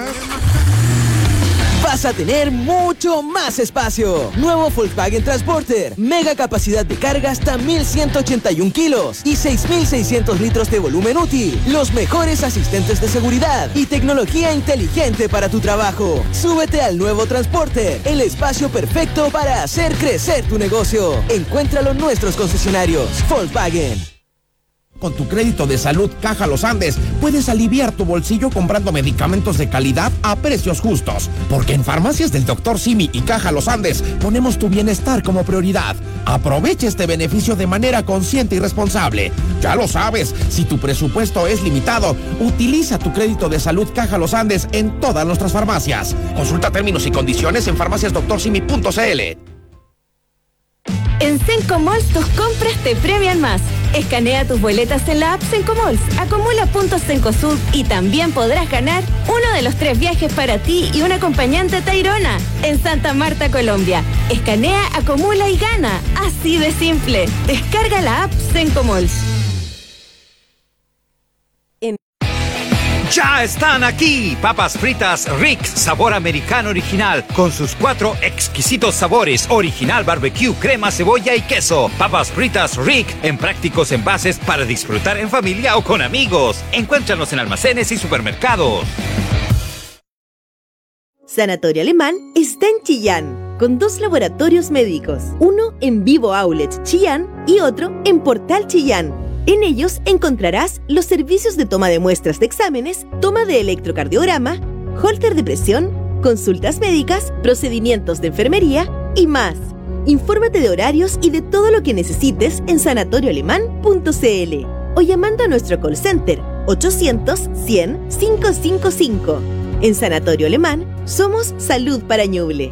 Vas a tener mucho más espacio. Nuevo Volkswagen Transporter. Mega capacidad de carga hasta mil ciento ochenta y un kilos y seis mil seiscientos litros de volumen útil. Los mejores asistentes de seguridad y tecnología inteligente para tu trabajo. Súbete al nuevo Transporter, el espacio perfecto para hacer crecer tu negocio. Encuéntralo en nuestros concesionarios. Volkswagen. Con tu crédito de salud Caja Los Andes puedes aliviar tu bolsillo comprando medicamentos de calidad a precios justos. Porque en Farmacias del doctor Simi y Caja Los Andes ponemos tu bienestar como prioridad. Aprovecha este beneficio de manera consciente y responsable. Ya lo sabes, si tu presupuesto es limitado, utiliza tu crédito de salud Caja Los Andes en todas nuestras farmacias. Consulta términos y condiciones en farmacias doctor simi punto c l. En Sencomalls tus compras te premian más. Escanea tus boletas en la app Sencomalls, acumula puntos Cencosud y también podrás ganar uno de los tres viajes para ti y un acompañante Tayrona en Santa Marta, Colombia. Escanea, acumula y gana. Así de simple. Descarga la app Sencomalls. ¡Ya están aquí! Papas fritas Rick, sabor americano original, con sus cuatro exquisitos sabores, original barbecue, crema, cebolla y queso. Papas fritas Rick, en prácticos envases para disfrutar en familia o con amigos. Encuéntranos en almacenes y supermercados. Sanatorio Alemán está en Chillán, con dos laboratorios médicos, uno en Vivo Outlet Chillán y otro en Portal Chillán. En ellos encontrarás los servicios de toma de muestras de exámenes, toma de electrocardiograma, holter de presión, consultas médicas, procedimientos de enfermería y más. Infórmate de horarios y de todo lo que necesites en sanatorio alemán punto c l o llamando a nuestro call center ochocientos, cien, quinientos cincuenta y cinco. En Sanatorio Alemán somos salud para Ñuble.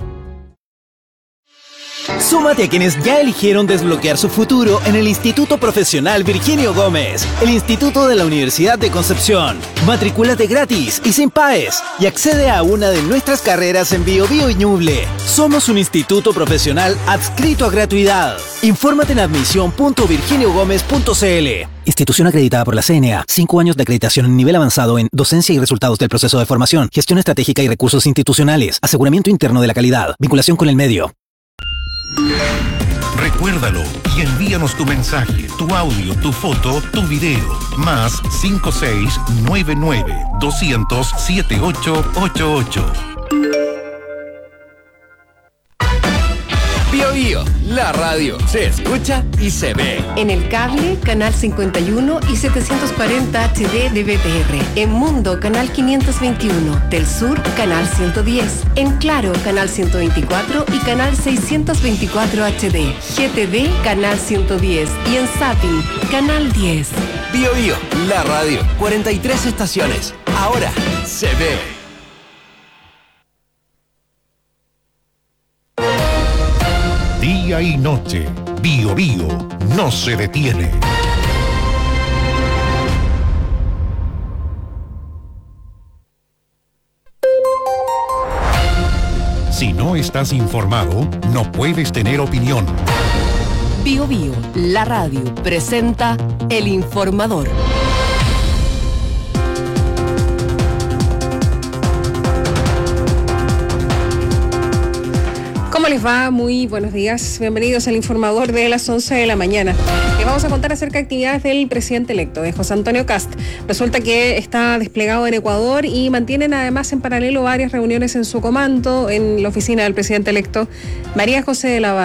Súmate a quienes ya eligieron desbloquear su futuro en el Instituto Profesional Virginio Gómez, el Instituto de la Universidad de Concepción. Matrículate gratis y sin P A E S y accede a una de nuestras carreras en Bio Bio y Ñuble. Somos un instituto profesional adscrito a gratuidad. Infórmate en admisión punto virginio gómez punto c l. Institución acreditada por la C N A. Cinco años de acreditación en nivel avanzado en docencia y resultados del proceso de formación, gestión estratégica y recursos institucionales, aseguramiento interno de la calidad, vinculación con el medio. Recuérdalo y envíanos tu mensaje, tu audio, tu foto, tu video. Más cinco seis nueve nueve, dos cero cero, siete ocho ocho ocho. Bio Bio, la radio se escucha y se ve. En el cable, canal cincuenta y uno y setecientos cuarenta H D de B T R. En Mundo, canal quinientos veintiuno. Del Sur, canal ciento diez. En Claro, canal ciento veinticuatro y canal seiscientos veinticuatro H D. G T V, canal ciento diez. Y en Zapping, canal diez. Bio Bio, la radio. cuarenta y tres estaciones. Ahora se ve. Día y noche, Bio Bio no se detiene. Si no estás informado, no puedes tener opinión. Bio Bio, la radio, presenta El Informador. ¿Cómo les va? Muy buenos días. Bienvenidos al Informador de las once de la mañana. Les vamos a contar acerca de actividades del presidente electo, de José Antonio Kast. Resulta que está desplegado en Ecuador y mantienen además en paralelo varias reuniones en su comando, en la oficina del presidente electo, María José de la